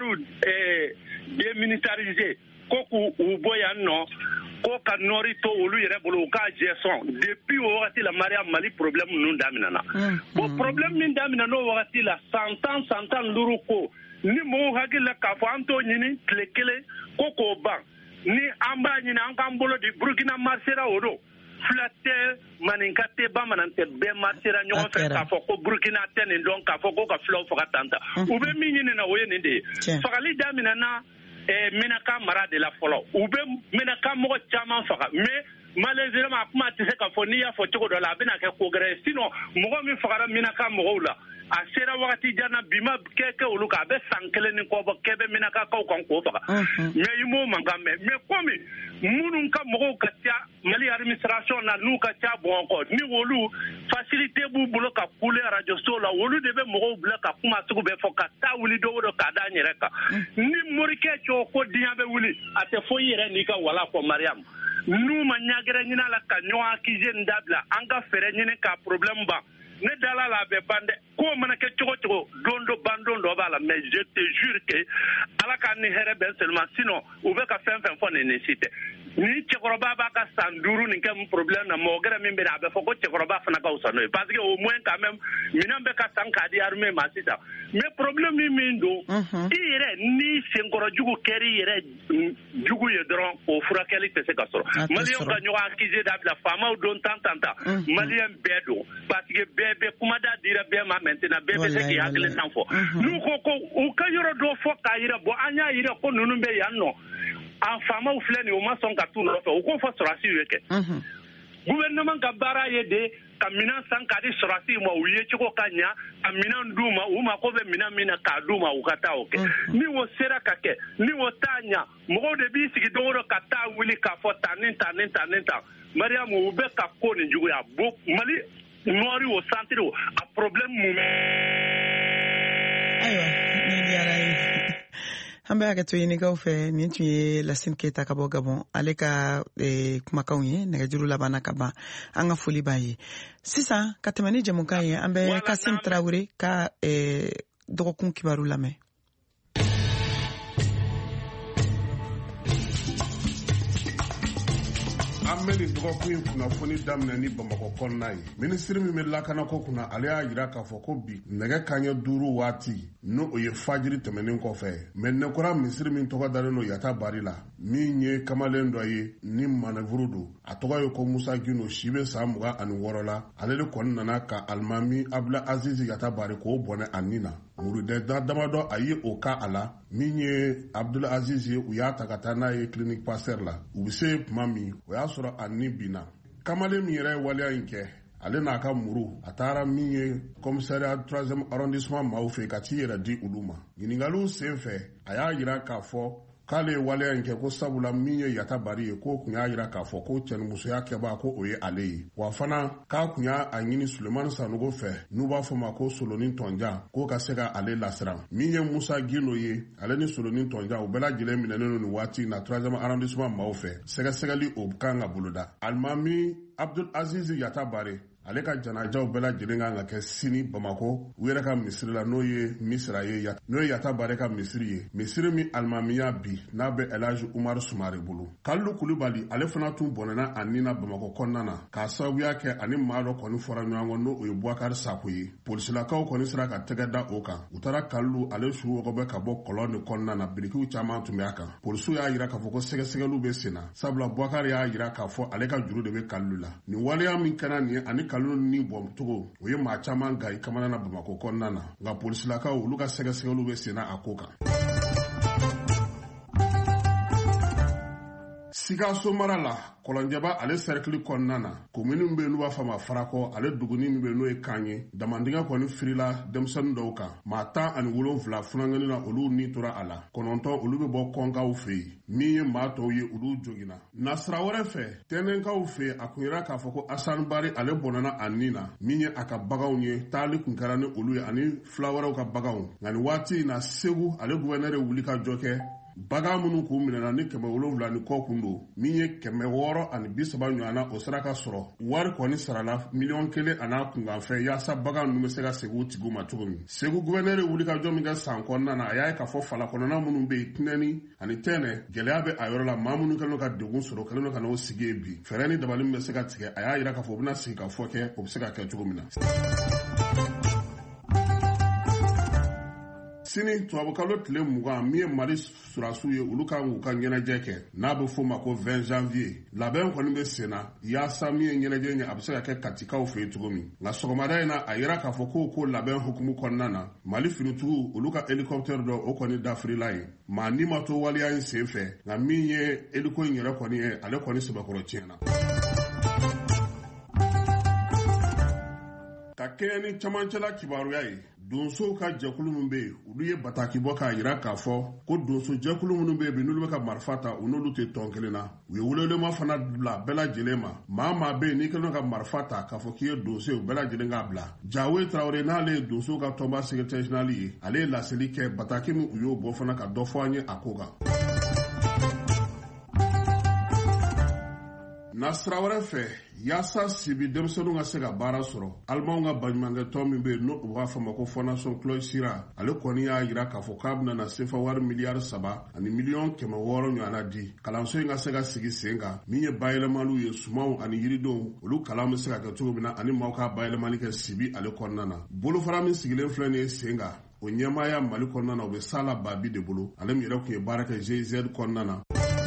démilitariser ko k'u bɔ yan nɔ ko ka Nori to olu yɛrɛ bolo u k'a gestion depuis o wagati la Mariam Mali problème ninnu daminɛna bon problème min daminɛ n'o wagati la san tan san tan duuru ko ni mɔgɔw hakili la k'a fɔ an t'o ɲini tile kelen ko k'o ban ni an b'a ɲini an k'an bolo di Burukina marsera o don fila tɛ maninka tɛ bamanan tɛ bɛɛ marsera ɲɔgɔn fɛ k'a fɔ ko Burukina tɛ nin dɔn k'a fɔ ko ka filaw faga tan ta u bɛ min ɲini na o ye nin de ye fagali daminɛna Menaka mara de la fɔlɔ u bɛ Menaka mɔgɔ caman faga mais malheureusement a kuma tɛ se k'a fɔ n'i y'a fɔ cogo dɔ la a bɛna kɛ ko gɛrɛ ye sinon mɔgɔ min fagara Menaka mɔgɔw la a sera wagati jan na bi ma kɛ kɛ olu kan a bɛ san kelen ni kɔ bɔ kɛ bɛ Menakakaw kan k'o faga mais i m'o mankan mɛn mais komi minnu ka mɔgɔw ka ca Mali administration na n'u ka ca bɔn kɔ ni olu facilité b'u bolo ka kule radio so la olu de bɛ mɔgɔw bila ka kuma sugu bɛɛ fɔ ka taa wuli dɔw dɔ k'a da n yɛrɛ kan ni morikɛ cɛ ko diɲɛ bɛ wuli a tɛ fɔ i yɛrɛ n'i ka wala fɔ Mariam n'u ma ɲagɛrɛ ɲina la ka ɲɔgɔn accusé nin dabila an ka fɛɛrɛ ɲini ka problème ban ne dala la a bɛ ban dɛ ko mana kɛ cogo cogo don dɔ ban don dɔ b'a la mais je te jure que ala ka ni hɛrɛ bɛn seulement sinon u bɛ ka fɛn fɛn fɔ nin ni si tɛ ni cɛkɔrɔba b'a ka san duuru nin kɛ mun problème na mɔgɔ gɛrɛ min bɛ na a bɛ fɔ ko cɛkɔrɔba fana ka wusa n'o ye parce que au moins quand même minɛn bɛ ka san k'a di armée ma sisan mais problème min min don i yɛrɛ ni senkɔrɔ jugu kɛr'i yɛrɛ jugu ye dɔrɔn o furakɛli tɛ se ka sɔrɔ maliyɛnw ka ɲɔgɔn accusé dabila faamaw don tan tan tan maliyɛn bɛɛ don parce que bɛɛ bɛ kumada dira bɛɛ ma maintenant bɛɛ bɛ se k'i hakili tan fɔ n'u ko ko u ka yɔrɔ dɔ fɔ k'a yira bon an y'a yira ko ninnu bɛ yan nɔ a faamaw filɛ nin u ma sɔn ka t'u nɔfɛ u k'o fɔ sɔrɔsiw ye kɛ gouvernement ka baara ye de ka minɛn san k'a di sɔrɔsiw ma u ye cogo ka ɲa ka minɛn d'u ma u mako bɛ minɛn min na k'a d'u ma u ka taa o kɛ ni o sera ka kɛ ni o t'a ɲa mɔgɔw de b'i sigi don o don ka taa wuli k'a fɔ tan ni tan ni tan ni tan Mariamu u bɛ ka ko nin juguya bon Mali Nord o centre o a problème mun ayiwa ni diyara ye an bɛ hakɛ to ɲinikaw fɛ nin tun ye Lasine Keita ka bɔ Gabon ale ka kumakanw ye nɛgɛjuru labanna ka ban an ka foli b'a ye sisan ka tɛmɛ ni jɛmukan ye an bɛ Kasim Tarawele ka dɔgɔkun kibaru lamɛn. An bɛ nin dɔgɔkun in kunnafoni daminɛ ni Bamakɔ kɔnɔna ye minisiri min bɛ lakana ko kunna ale y'a jira k'a fɔ ko bi nɛgɛ kanɲɛ duuru waati n'o o ye fajiri tɛmɛnen kɔfɛ mɛ nɛkɔra minisiri min tɔgɔ dalen don Yata Bari la min ye kamalen dɔ ye ni manœuvre don a tɔgɔ ye ko Musa Gino si bɛ san mugan ani wɔɔrɔ la ale de kɔni nana ka alimami Abdul Aziz Yata Bari k'o bɔnɛ a nin na murudɛ damadɔ a ye o ka a la min ye Abdul Aziz ye u y'a ta ka taa n'a ye clinique Pasteur la u bɛ se tuma min o y'a sɔrɔ a ni binna kamalen min yɛrɛ ye waleya in kɛ ale n'a ka muru a taara min ye commissariat troisième arrondissement maaw fɛ ka t'i yɛrɛ di olu ma ɲininkaliw sen fɛ a y'a jira k'a fɔ k'ale ye waleya in kɛ ko sabula min ye Yata Bari ye k'o kun y'a jira k'a fɔ ko cɛnimusoya kɛba ko o ye ale ye wa fana k'a kun y'a a ɲini Sulemani Sanogo fɛ n'u b'a fɔ ma ko Solonin Tɔnja k'o ka se ka ale lasiran min ye Musa Gindo ye ale ni Solonin Tɔnja u bɛɛ lajɛlen minɛnen don nin waati na troisième arrondissement maaw fɛ sɛgɛsɛgɛli o kan ka boloda alimami Abdul Aziz Yata Bari ale ka janajaw bɛɛ lajɛlen kan ka kɛ sini Bamako u yɛrɛ ka misiri la n'o ye Misira ye n'o ye Yata Bari ka misiri ye misiri min alimamiya bi n'a bɛ Elhaji Umaru Sumare bolo Kalilu Kulibali ale fana tun bɔnɛna a ni na Bamako kɔnɔna na k'a sababuya kɛ ani maa dɔ kɔni fɔra ɲɔgɔn kɔ n'o ye Bubakari Sako ye polisilakaw kɔni sera ka tɛgɛ da o kan u taara Kalilu ale su wɔgɔbɛ ka bɔ kɔlɔn de kɔnɔna na birikiw caman tun bɛ a kan polisiw y'a jira k'a fɔ ko sɛgɛsɛgɛliw bɛ sen na sabula Bubakari y'a jira k'a fɔ ale ka juru de bɛ Kalilu la nin waleya min kɛra nin ye ani Kalilu ni bɔncogo o ye maa caman ga i kamana na Bamako kɔnɔna na nka polisilakaw olu ka sɛgɛsɛgɛliw bɛ sen na a ko kan Sikaso mara la Kɔlɔnjɛba ale cercle kɔnɔna na commune min bɛ n'u b'a fɔ ma Farakɔ ale duguni min bɛ n'o ye Kanye Damandinga kɔni firila denmisɛnnin dɔw kan maa tan ani wolonfila funankɛnin na olu ni tora a la kɔnɔntɔn olu bɛ bɔ kɔnkaw fɛ yen min ye maa tɔw ye olu joginna nasira wɛrɛ fɛ tɛnɛnkaw fɛ a kun yera k'a fɔ ko Asani Bari ale bɔnɛna a nin na min ye a ka baganw ye taali kun kɛra ni olu ye ani fila wɛrɛw ka baganw nka nin waati in na Segu ale gouverneur ye wuli ka jɔ kɛ bagan minnu k'u minɛna ni kɛmɛ wolonwula ni kɔ kun don min ye kɛmɛ wɔɔrɔ ani bi saba ɲɔgɔnna o sera ka sɔrɔ wari kɔni sarala miliyɔn kelen a n'a kunkanfɛn yaasa bagan ninnu bɛ se ka segin u tigiw ma cogo min Segu gouverneur ye wuli ka jɔ min kɛ san kɔnɔna na a y'a ye k'a fɔ fala kɔnɔna minnu bɛ yen tinɛni ani tɛnɛ gɛlɛya bɛ a yɔrɔ la maa minnu kɛlen ka degun sɔrɔ kɛlen don ka n'o sigi yen bi fɛɛrɛ ni dabali min bɛ se ka tigɛ a y'a jira k'a fɔ u bɛna sigi ka fɔ kɛ o bɛ se ka kɛ cogo min na sini tubabukalo tile mugan min ye Mali surasiw ye olu kan k'u ka ɲɛnajɛ kɛ n'a bɛ fɔ ma ko vingt janvier labɛn kɔni bɛ sen na yaasa min ye ɲɛnajɛ ɲɛ a bɛ se ka kɛ katikaw fɛ yen cogo min nka sɔgɔmada in na a yera k'a fɔ ko ko labɛn hukumu kɔnɔna na Mali finitigiw olu ka hélicoptère dɔ o kɔni dafirila ye maa ni ma to waleya in sen fɛ nka min ye hélico in yɛrɛ kɔni ye ale kɔni sɛbɛkɔrɔ tiɲɛna ka kɛɲɛ ni camancɛla kibaruya ye donsow ka jɛkulu min bɛ yen olu ye bataki bɔ k'a jira k'a fɔ ko donso jɛkulu minnu bɛ yen bi n'olu bɛ ka marifa ta u n'olu tɛ tɔn kelen na u ye welewelema fana bila bɛɛ lajɛlen ma maa maa bɛ yen n'i kɛlen ka marifa ta k'a fɔ k'i ye donso ye u bɛɛ lajɛlen k'a bila Jawoyi Tarawele n'ale ye donsow ka tɔnba secrétaire général ye ale ye laseli kɛ bataki min u y'o bɔ fana ka dɔ fɔ an ye a ko kan nasira wɛrɛ fɛ yaasa sibi denmisɛnninw ka se ka baara sɔrɔ alimanw ka baɲumankɛtɔn min bɛ yen n'o u b'a fɔ ma ko fondation Cloy Sira ale kɔni y'a jira k'a fɔ k'a bɛna na sefa wari miliyari saba ani miliyɔn kɛmɛ wɔɔrɔ ɲɔgɔnna di kalanso in ka se ka sigi sen kan min ye bayɛlɛmaliw ye sumanw ani yiridenw olu kalan bɛ se ka kɛ cogo min na ani maaw ka bayɛlɛmali kɛ sibi ale kɔnɔna na bolofara min sigilen filɛ nin ye sen kan o ɲɛmaaya Mali kɔnɔna na o bɛ Sala Babi de bolo ale min yɛrɛ tun ye baara kɛ G I Z kɔnɔna na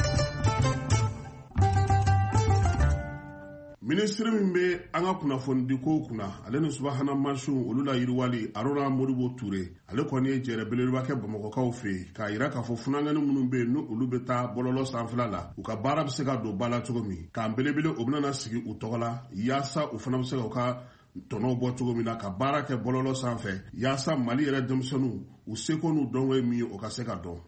Ministre min bɛ an ka kunnafonidi kow kunna ale ni Subahana Mansun olu la yiriwali Arona Modibo Ture ale kɔni ye jɛrɛ belebeleba kɛ Bamakɔkaw fɛ yen k'a jira k'a fɔ funankɛni minnu bɛ yen n'olu olu bɛ taa bɔlɔlɔ sanfɛla la u ka baara bɛ se ka don ba la cogo min k'an belebele o bɛna na sigi u tɔgɔ la yaasa u fana bɛ se ka u ka tɔnɔw bɔ cogo min na ka baara kɛ bɔlɔlɔ sanfɛ yaasa Mali yɛrɛ denmisɛnninw u seko n'u dɔnko ye min ye o ka se ka dɔn.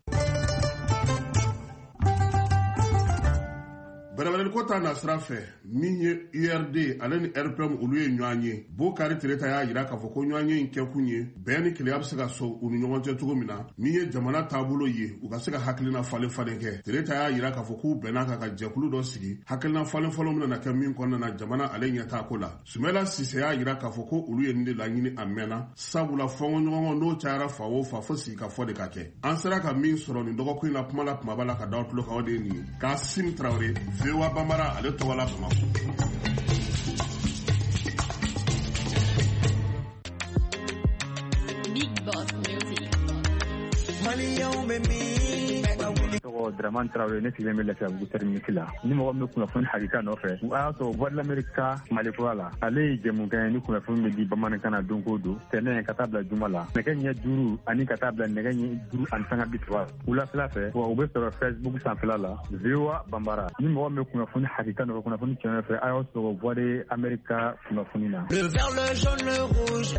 Bɛrɛbɛrɛli ko ta nasira fɛ min ye U R D ale ni R P M olu ye ɲɔgɔn ye Bokari Tireta y'a jira k'a fɔ ko ɲɔgɔn ye in kɛ kun ye bɛn ni kelenya bɛ se ka so u ni ɲɔgɔn cɛ cogo min na min ye jamana taabolo ye u ka se ka hakilina falen falen kɛ Tireta y'a jira k'a fɔ k'u bɛnna kan ka jɛkulu dɔ sigi hakilina falen fɔlɔ min na kɛ min kɔnɔna na jamana ale ɲɛ t'a ko la Sumela Sise y'a jira k'a fɔ ko olu ye nin de laɲini a mɛnna sabula fɔngɔ ɲɔgɔn n'o cayara fa o fa fo sigi ka fɔ de ka kɛ an sera ka min sɔrɔ nin dɔgɔkun in na kuma la kumaba la ka d'aw tulo kan o de ye nin ye Kasim Traoré V O A Bambara ale tɔgɔ la Bamako. Big Boss Music. Money on me, me. mɔgɔ Dramane Traoré ne sigilen bɛ Lafiyabugu terminus la ni mɔgɔ min kunnafoni hakika nɔfɛ o y'a sɔrɔ Voix de l'Amérique Malifura la ale ye jɛmukan ye ni kunnafoni bɛ di bamanankan na don o don tɛnɛn ka taa bila juma la nɛgɛ ɲɛ duuru ani ka taa bila nɛgɛ ɲɛ duuru ani sanga bi saba wulafɛla fɛ wa u bɛ sɔrɔ Facebook sanfɛla la V O A Bambara ni mɔgɔ min kunnafoni hakika nɔfɛ kunnafoni tiɲɛ fɛ a y'o sɔrɔ Voix de l'Amérique kunnafoni na. Le vert, le jaune, le rouge.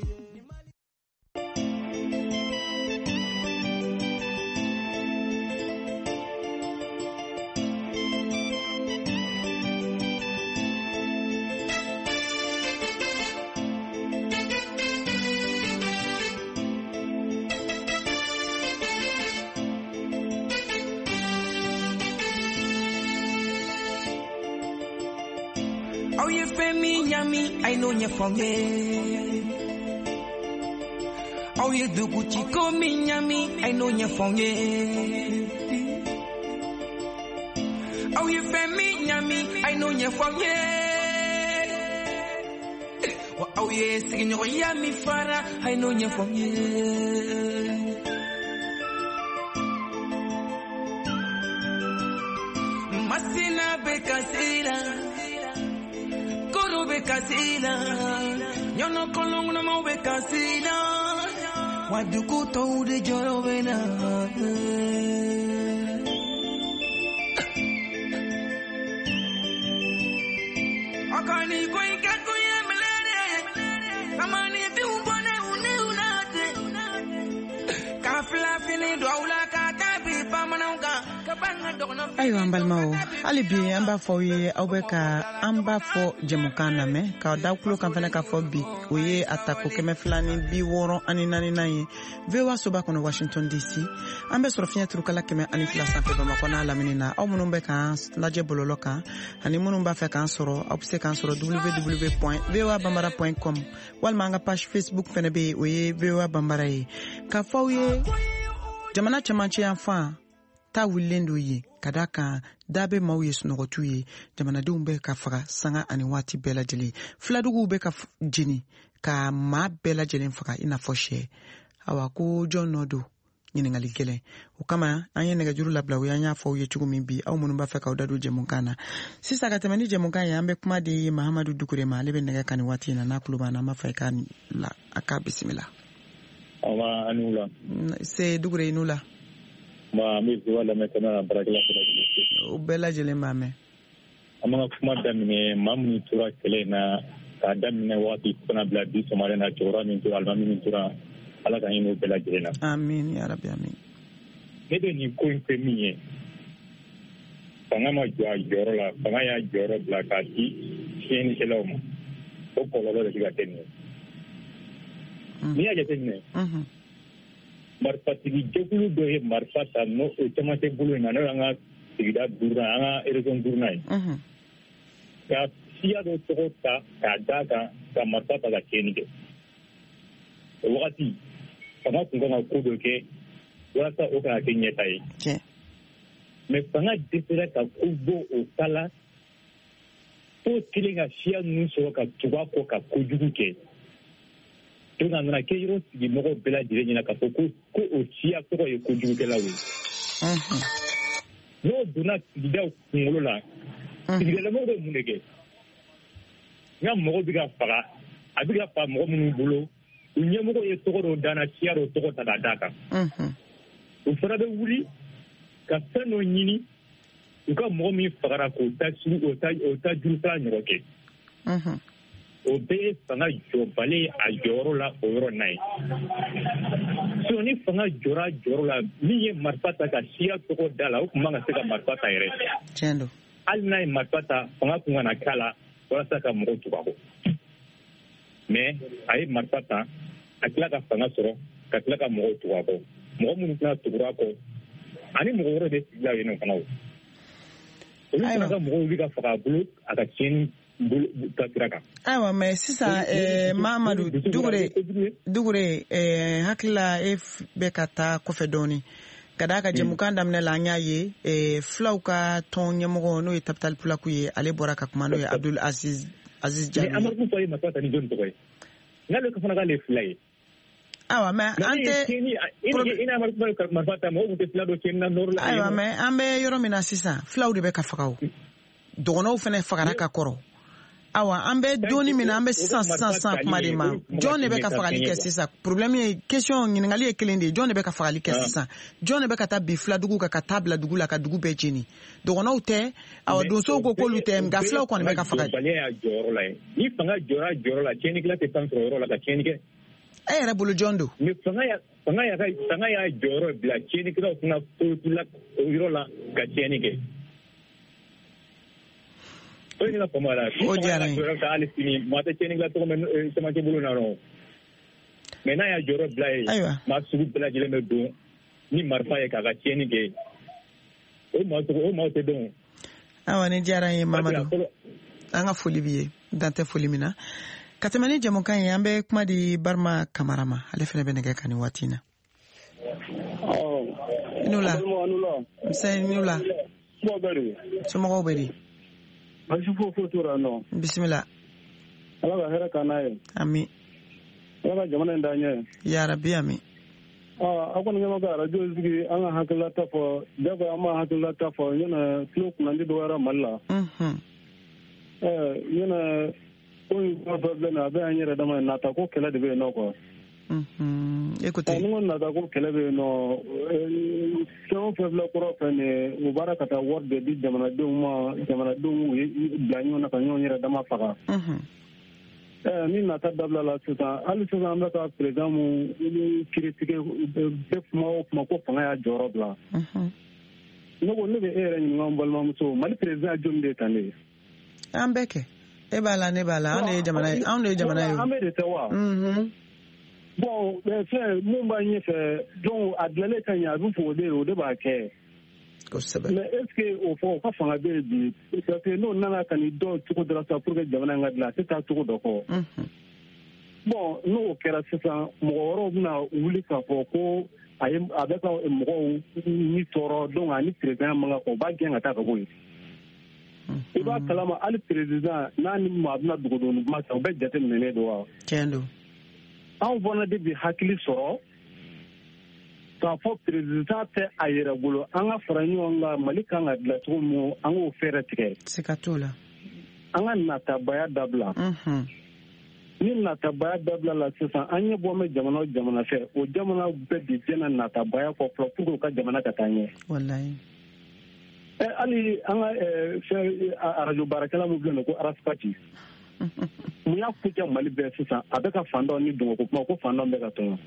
Oh, you feel me, yummy, I know you from me. Oh, you do Gucci, call me, yummy, I know you from me. Oh, you feel me, yummy, I know you from me. Oh, yes, you know, yummy, Farah, I know you from me. Masina Becasera. Be casila, yo no colongo no mo be casila. What do go to the jorovena? Akani ko ikako ya melere, amani fi ubone une unate. Kafla fini do ula ka kabi pamanauka. Ayiwa an balimaw hali bi an b'a fɔ ye aw bɛ ka an b'a fɔ jɛmukan lamɛn k'aw da kulo kan fana k'a fɔ bi o ye a ta ko kɛmɛ fila ni bi wɔɔrɔ ani naani nan ye V O A soba kɔnɔ Washington D C an bɛ sɔrɔ fiɲɛ turukala kɛmɛ ani fila sanfɛ Bamakɔ n'a lamini na aw minnu bɛ k'an lajɛ bɔlɔlɔ kan ani minnu b'a fɛ k'an sɔrɔ aw bɛ se k'an sɔrɔ w w w point v o a bambara point com walima an ka page Facebook fana bɛ yen o ye V O A Bambara ye k'a fɔ aw ye jamana cɛmancɛ yan fan ta wulilen do ye ka da kan da bɛ maaw ye sunɔgɔtu ye jamanadenw bɛ ka faga sanga ani waati bɛɛ lajɛlen filaduguw bɛ ka jeni ka maa bɛɛ lajɛlen faga i n'a fɔ sɛ awa ko jɔn nɔ do ɲininkali gɛlɛn o kama an ye nɛgɛjuru labila o y'an y'a fɔ aw ye cogo min bi aw minnu b'a fɛ k'aw da don jɛmukan na sisan ka tɛmɛ ni jɛmukan ye an bɛ kuma di Mahamadu Dukure ma ale bɛ nɛgɛ kan ni waati in na n'a kulo b'an na an b'a fɛ ka la a k'a bisimila. Awa anu la. Se Dukure inu la. Ma mi zuwa lamɛn kana barakɛla fana. O bɛɛ lajɛlen b'a mɛn. An b'an ka kuma daminɛ maa minnu tora kɛlɛ in na k'a daminɛ waati fana bila bi sɔgɔmada na cɛkɔrɔba min tora alimami min tora Ala ka hinɛ o bɛɛ lajɛlen na. Amin ya rabi amin. Ne bɛ nin ko in fɛ min ye fanga ma jɔ a jɔyɔrɔ la fanga y'a jɔyɔrɔ bila k'a di tiɲɛnikɛlaw ma o kɔlɔlɔ de bɛ ka kɛ nin ye. N'i y'a jateminɛ. Marifatigi jɛkulu dɔ ye marifa ta n'o o caman tɛ bolo in na n'o y'an ka sigida duurunan an ka région duurunan ye. Ka siya dɔ tɔgɔ ta k'a d'a kan ka marifa ta ka tiɲɛni kɛ. O wagati fanga tun kan ka ko dɔ kɛ walasa o kana kɛ ɲɛta ye. Mais fanga dɛsɛra ka ko bɔ o ta la fo kelen ka siya ninnu sɔrɔ ka tugu a kɔ ka kojugu kɛ. Donc a nana kɛ yɔrɔ sigi mɔgɔw bɛɛ lajɛlen ɲɛna k'a fɔ ko ko o siya tɔgɔ ye kojugukɛlaw ye. N'o donna sigidaw kunkolo la sigidalamɔgɔw bɛ mun de kɛ? N ka mɔgɔw bɛ ka faga a bɛ ka faga mɔgɔ minnu bolo u ɲɛmɔgɔ ye tɔgɔ dɔw da na siya dɔw tɔgɔ ta k'a d'a kan. U fana bɛ wuli ka fɛn dɔ ɲini u ka mɔgɔ min fagara k'o ta o ta o ta jurusira ɲɔgɔn kɛ. O bɛɛ ye fanga jɔbali a jɔyɔrɔ la o yɔrɔ n'a ye. So ni fanga jɔra jɔyɔrɔ la min ye marifa ta ka siya tɔgɔ da la o tun man ka se ka marifa ta yɛrɛ. Tiɲɛ don. Hali n'a ye marifa ta fanga tun kana k'a la walasa ka mɔgɔw tugu a kɔ. Mais a ye marifa ta a tila ka fanga sɔrɔ ka tila ka mɔgɔw tugu a kɔ. Mɔgɔ minnu tila tugura a kɔ ani mɔgɔ wɛrɛ de sigila yen nɔ fana o. Olu fana ka mɔgɔw bɛ ka faga a bolo a ka tiɲɛni ayiwa mais sisan Mahamadu Dukure Dukure hakilila e bɛ ka taa kɔfɛ dɔɔni ka d'a ka jɛmukan daminɛ la an y'a ye filaw ka tɔn ɲɛmɔgɔ n'o ye Tapital Pulaku ye ale bɔra ka kuma n'o ye Abdul Aziz Aziz Jalo. Mais Amadu fɔ ye marifa ta ni jɔnni tɔgɔ ye n'ale ka fana k'ale fila ye awa mais ante ina marfata mo ko fila do kenna norla awa mais ambe yoro mina sisa flaw de be ka fakaw dogono fene fakara ka koro awa ambe doni mina ambe sisa sisa kumade ma John ne be ka fakali ke sisa problème e question ngingali e kelende John ne be ka fakali ke sisa John ne be ka tabi fla dugu ka tabla dugu la ka dugu be jeni dogono te awa doso ko ko lute nga fla ko ne be ka fakali ya joro la ni fanga jora joro la cheni kila te tan ro la ka cheni ke e era bulu jondo mi fanga ya fanga ya fanga ya joro bla cheni kila kuna la ro la ka cheni ke o ni la pomara o jara ni ka alistini mata cheni la to men sama ke bulu na no mena ya joro blai ma sugu bla jile me do ni marfa ya ka ga cheni ke o ma to o ma te don awa ni jara yi mamadu anga foli biye dante foli mina katemani jamu kan yambe kuma di Barma Kamarama ale fene bene ga kani watina oh inula mse inula mo bari sumo bari Ashufo futura no. Bismillah. Ala ga hera kanaye. Ami. Ala ga jamana ndanye. Ya Rabbi ami. Ah akon ngema ga radio zigi anga hakala tafo daga ama hakala tafo yana klok nandi doara malla. Mhm. Eh yana oyi problem abe anyere dama nata ko kala de be no ko. Mhm. Écoutez. Anu nata ko kala be no so febla ko fene mubarakata word de di jamana duma jamana dum blanyo na kanyo nyere dama faga. Mhm. Eh ni nata dabla la tuta ali tuta amba ka pregamu ni critique def mo ko ko fanga ya jorobla. Mhm. No go ne be ere ni ngambal mam so mali president jomde tane. Ambeke. E bala ne bala on e jamana on e jamana yo. Ambe de tawa. Mhm. Bon, c'est mon bagné fait donc adlele kanya bu fo de o de ba ke. Ko sebe. Mais est-ce que au fond ka fanga be di parce que non nana kan do tuko de la sa pour que jamana ngadla c'est ta tuko doko. Mhm. Bon, no kera sesa mo woro na wuli ka fo ko ayem abeka mo ni toro donc ani président manga ko ba genga ta ko boy. Iba kalama ali président nani ma abna dugo do ma ta be jate mene do wa. Kendo. An fana de bi hakili sɔrɔ k'a fɔ président tɛ a yɛrɛ bolo an ka fara ɲɔgɔn kan Mali kan ka dilan cogo min an k'o fɛɛrɛ tigɛ. Siga t'o la. An ka natabaya dabila. Ni natabaya dabila la sisan an ɲɛ bɔ bɛ jamana o jamana fɛ o jamana bɛɛ de jɛna natabaya kɔ fɔlɔ pour que u ka jamana ka taa ɲɛ. Walayi. Ɛ hali an ka fɛn arajo baarakɛla min filɛ nin ye ko Arasipati. Mun y'a ko kɛ Mali bɛɛ sisan a bɛ ka fandaw ni dongo ko kuma ko fandaw bɛ ka tɔɲɔ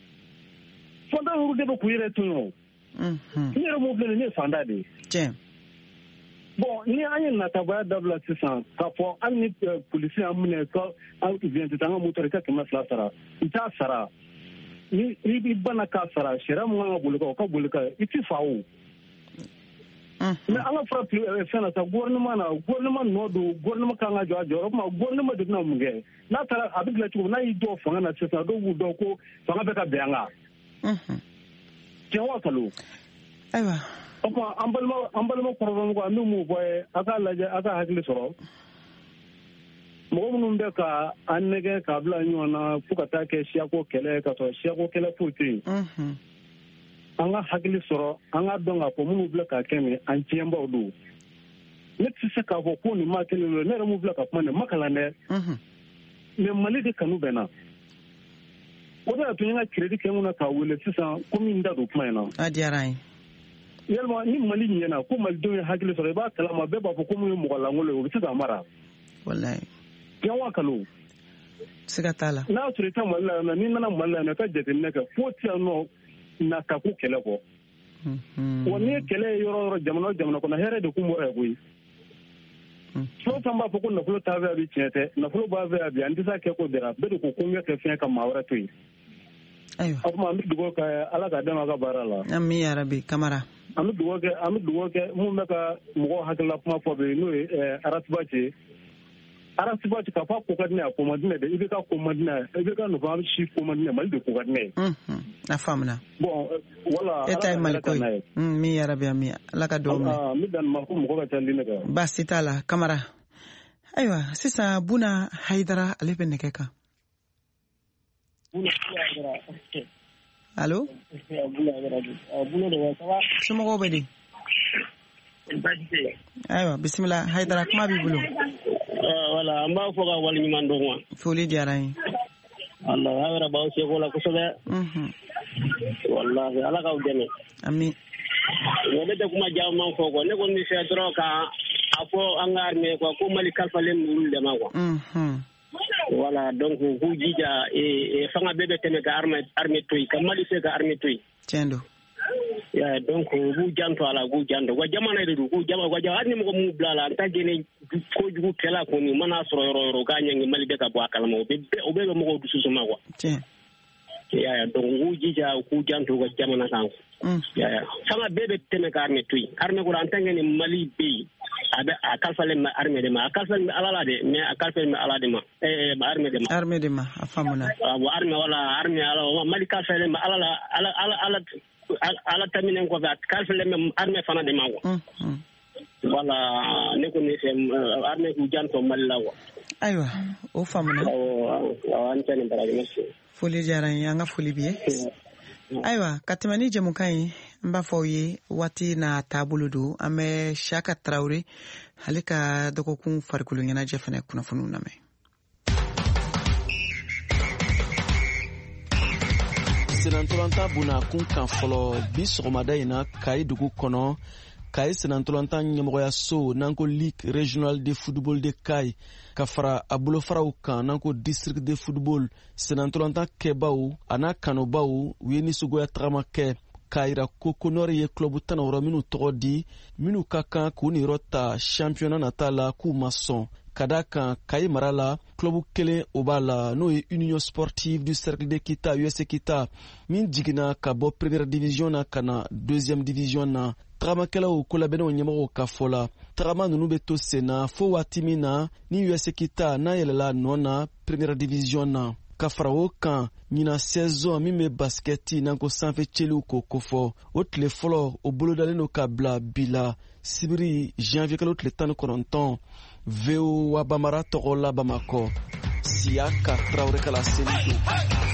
fandaw yɛrɛ de bɛ k'u yɛrɛ tɔɲɔ n yɛrɛ m'o filɛ nin ne ye fanda de ye tiɲɛ bon ni an ye natabaya dabila sisan k'a fɔ hali ni polisi y'an minɛ ka an viyɛnti an ka moto i ka kɛmɛ fila sara i t'a sara ni i b'i bana k'a sara sariya mun kan ka boli kan o ka boli kan i t'i fa o. Mais an ka fara fɛn na sa gouvernement na gouvernement nɔ don gouvernement kan ka jɔ a jɔyɔrɔ o tuma gouvernement de bɛna mun kɛ n'a taara a bɛ dilan cogo min n'a y'i dɔw fanga na sisan dɔw b'u dɔn ko fanga bɛ ka bɛn an kan. Tiɲɛ wa kalo. Ayiwa. O tuma an balima an balima kɔrɔbɔrɔmɔgɔ an bɛ mun fɔ ye a k'a lajɛ a ka hakili sɔrɔ mɔgɔ minnu bɛ ka an nɛgɛ k'a bila ɲɔgɔn na fo ka taa kɛ siyako kɛlɛ ka sɔrɔ siyako kɛlɛ foyi tɛ yen. An ka hakili sɔrɔ an ka dɔn k'a fɔ minnu filɛ ka kɛ nin an tiɲɛbaw don ne tɛ se k'a fɔ ko nin ma kelen don ne yɛrɛ mun filɛ ka kuma nin ma kalan dɛ mais Mali de kanu bɛ n na o de y'a to n ye n ka crédit kɛ n kunna k'a wele sisan ko min da don kuma in na. A diyara n ye. Yalima ni Mali ɲɛna ko malidenw ye hakili sɔrɔ i b'a kalama bɛɛ b'a fɔ ko mun ye mɔgɔ lankolon ye o bɛ se k'a mara. Walayi. Tiɲɛ wa kalo. Siga t'a la. N'a sɔrɔ i tɛ Mali la yan nɔ n'i nana Mali la yan nɔ i ka jateminɛ kɛ fo ti yan nɔ nata ko kɛlɛ kɔ. Wa ni ye kɛlɛ ye yɔrɔ yɔrɔ jamana o jamana kɔnɔ hɛrɛ de kun bɔ ɛ koyi. Fɛn fɛn b'a fɔ ko nafolo t'a fɛ a bi tiɲɛ tɛ nafolo b'a fɛ a bi an tɛ se a kɛ ko dara bɛɛ de ko ko n bɛ kɛ fɛn ka maa wɛrɛ to yen. Ayiwa. O tuma an bɛ dugawu kɛ Ala ka dɛmɛ a ka baara la. Ami yarabi Kamara. An bɛ dugawu kɛ an bɛ dugawu kɛ mun bɛ ka mɔgɔw hakilila kuma fɔ bi n'o ye Arasipati Arasipati k'a fɔ a ko ka di ne ye a ko man di ne ye dɛ i bɛ ka ko man di ne ye i bɛ ka nɔfɛ an bɛ si ko man di ne ye Mali de ko ka di ne ye. A faamuna. Bon wala. E ta ye Mali ko ye. Min yarabi ami Ala ka dugawu minɛ. N bɛ dan ma ko mɔgɔ ka ca li ne kan. Baasi t'a la Kamara. Ayiwa sisan Buna Hayidara ale bɛ nɛgɛ kan. Allô? Somɔgɔw bɛ di? Ayiwa bisimila Hayidara kuma b'i bolo. Wala an b'a fɔ ka waleɲuman dɔn wa. Foli diyara n ye. Allah a yɛrɛ b'aw seko la kosɛbɛ. Wallahi Ala k'aw dɛmɛ. Ami. Ne tɛ kuma caman fɔ quoi ne kɔni bɛ fɛ dɔrɔn ka a fɔ an ka armée quoi ko Mali kalifalen ninnu de ma quoi. Voilà donc k'u jija fanga bɛɛ bɛ tɛmɛ ka armée to yen ka Mali se ka armée to yen. Tiɲɛ don. Ya donc k'u janto a la k'u janto wa jamana de don k'u jama wa hali ni mɔgɔ mun bila la an ta gene kojugu kɛla kɔni mana sɔrɔ yɔrɔ yɔrɔ k'a ɲɛngi Mali bɛ ka bɔ a kalama o bɛɛ o bɛɛ bɛ mɔgɔw dusu suma quoi. Tiɲɛ. Ya donc k'u jija k'u janto ka jamana kan. Ya ya fanga bɛɛ bɛ tɛmɛ ka armée to yen armée ko an ta gene Mali bɛ yen a bɛ a kalifalen bɛ armée de ma a kalifalen bɛ Ala la de mais a kalifalen bɛ Ala de ma eh armée de ma. Armée de ma a faamuna. Wa armée wala armée ala Mali kalifalen bɛ Ala la Ala Ala Ala ala taminen ko ba kalfele me armée fana de mango wala ne ko ni se armée ku janto Mali la wa aywa o famuna o an tane baraji merci foli jaran yanga foli biye aywa katimani jamukan mba fo ye wati na tabulu do ame Shaka Traoré halika dokokun farkulu nyana jefene kuna funu na me Senantolanta buna kun kan fɔlɔ bi sɔgɔmada in na Kayi dugu kɔnɔ Kayi Senantolanta ɲɛmɔgɔya so n'an ko Ligue régionale de football de Kayi ka fara a bolofaraw kan n'an ko district de football Senantolanta kɛbaw a n'a kanubaw u ye nisɔngoya tagama kɛ k'a yira ko Konɔri ye club tan wɔɔrɔ minnu tɔgɔ di minnu ka kan k'u niyɔrɔ ta championnat nata la k'u ma sɔn ka da kan Kayi mara la club kelen o b'a la n'o ye Union Sportive du Cercle de Kita U S Kita min jiginna ka bɔ première division na ka na deuxième division na tagamakɛlaw ko labɛnnaw ɲɛmɔgɔw ka fɔ la tagama ninnu bɛ to sen na fo waati min na ni U S Kita n'a yɛlɛla nɔ na première division na ka fara o kan ɲina saison min bɛ baskɛti n'an ko sanfɛ cɛliw ko kofɔ o tile fɔlɔ o bolodalen do ka bila bi la sibiri janvier kalo tile tan ni kɔnɔntɔn V O wa Bamara tɔgɔ la Bamakɔ Siyaka Traoré kala seli do.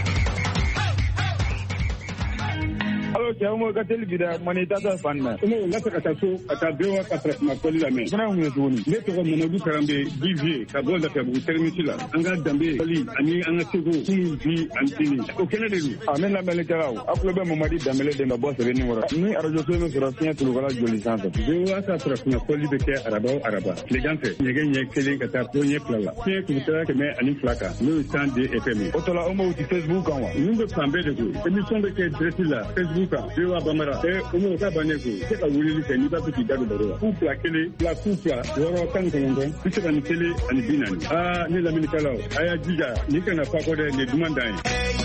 Alo cɛ mo ka teli bi da mani tata fan na no la ka taa so ka taa bewa ka tra ma koli la men fana mun tuguni ne tɔgɔ Mamadu Karambe Divier ka bɔ da Kabugu terminus la an ka danbe koli ani an ka sego kun bi antini o kɛnɛ de do a ne lamɛnni kɛlaw a kulo bɛ Mamadi Dambele de ma bɔ sɛbɛnni kɔrɔ ni radio so min sɔrɔ fiɲɛ tulukala joli sanfɛ bewa ka tra ma koli bɛ kɛ araba o araba tilegan fɛ ɲɛgɛn ɲɛ kelen ka taa fo ɲɛ fila la fiɲɛ tulukala kɛmɛ ani fila kan n'o ye cent deux F M o tɔ la o m'o ti Facebook kan wa ninnu bɛ fan bɛɛ de ko émission bɛ kɛ direct la Facebook Bewa Bamara e umu ka bane ko se ka wulili kɛ ni ba k'i da do baro la ku fila kelen fila ku fila wɔɔrɔ tan kɔnɔntɔn bi se ka ni kelen ani bi naani aa ne lamɛnnikɛlaw a y'a jija ni kana fa kɔ dɛ nin duman dan ye.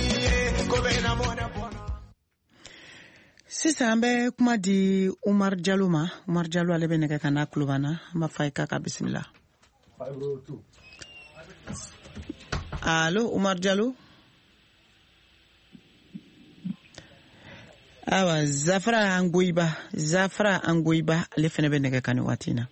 Sisan an bɛ kuma di Umar Jalo ma Umar Jalo ale bɛ nɛgɛ ka n'a kulo b'an na an b'a fɔ a ye k'a ka bisimila. Allo Umar Jalo. Awa Zafra Angoiba Zafra Angoiba ale fɛnɛ bɛ nɛgɛ ka ni waati na.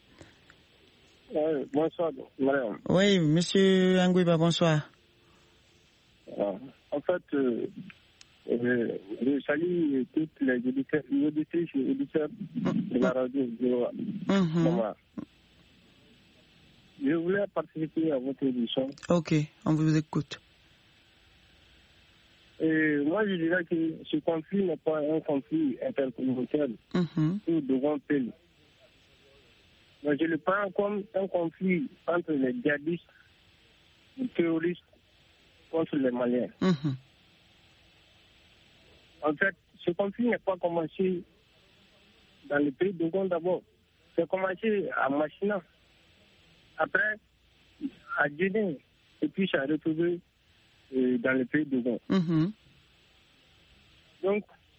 Oui, bonsoir, madame. Oui, monsieur Angoiba, bonsoir. Ah, en fait, euh, euh, je salue toutes les auditeurs, les auditeurs, les auditeurs de la radio. Mm-hmm. Je voulais participer à votre émission. Ok, on vous écoute. Et moi, je dirais que ce conflit n'est pas un conflit intercommunautaire mm-hmm. ou de grand pays. Mais je le prends comme un conflit entre les djihadistes, les terroristes contre les Maliens. Mm-hmm. En fait, ce conflit n'est pas commencé dans le pays de Gon d'abord. C'est commencé à Machina, après à Djedin, et puis ça a retrouvé euh, dans le pays de Gon. Mm-hmm. Donc,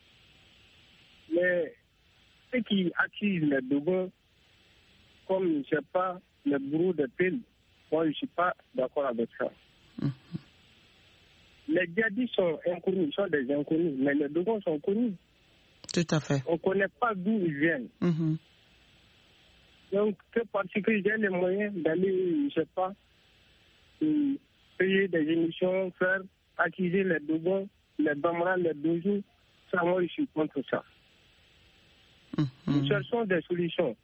les, ceux qui accusent les Dogons, comme je ne sais pas le bourreau de pile, moi je ne suis pas d'accord avec ça. Mm-hmm. Les djihadistes sont inconnus, sont des inconnus, mais les Dogons sont connus. Tout à fait. On ne connaît pas d'où ils viennent. Mm-hmm. Donc, que parce que j'ai les moyens d'aller, je ne sais pas, payer des émissions, faire accuser les Dogons, les Bambara, les Dojou. Ça, moi, je suis contre ça. Mm-hmm. Nous cherchons des solutions.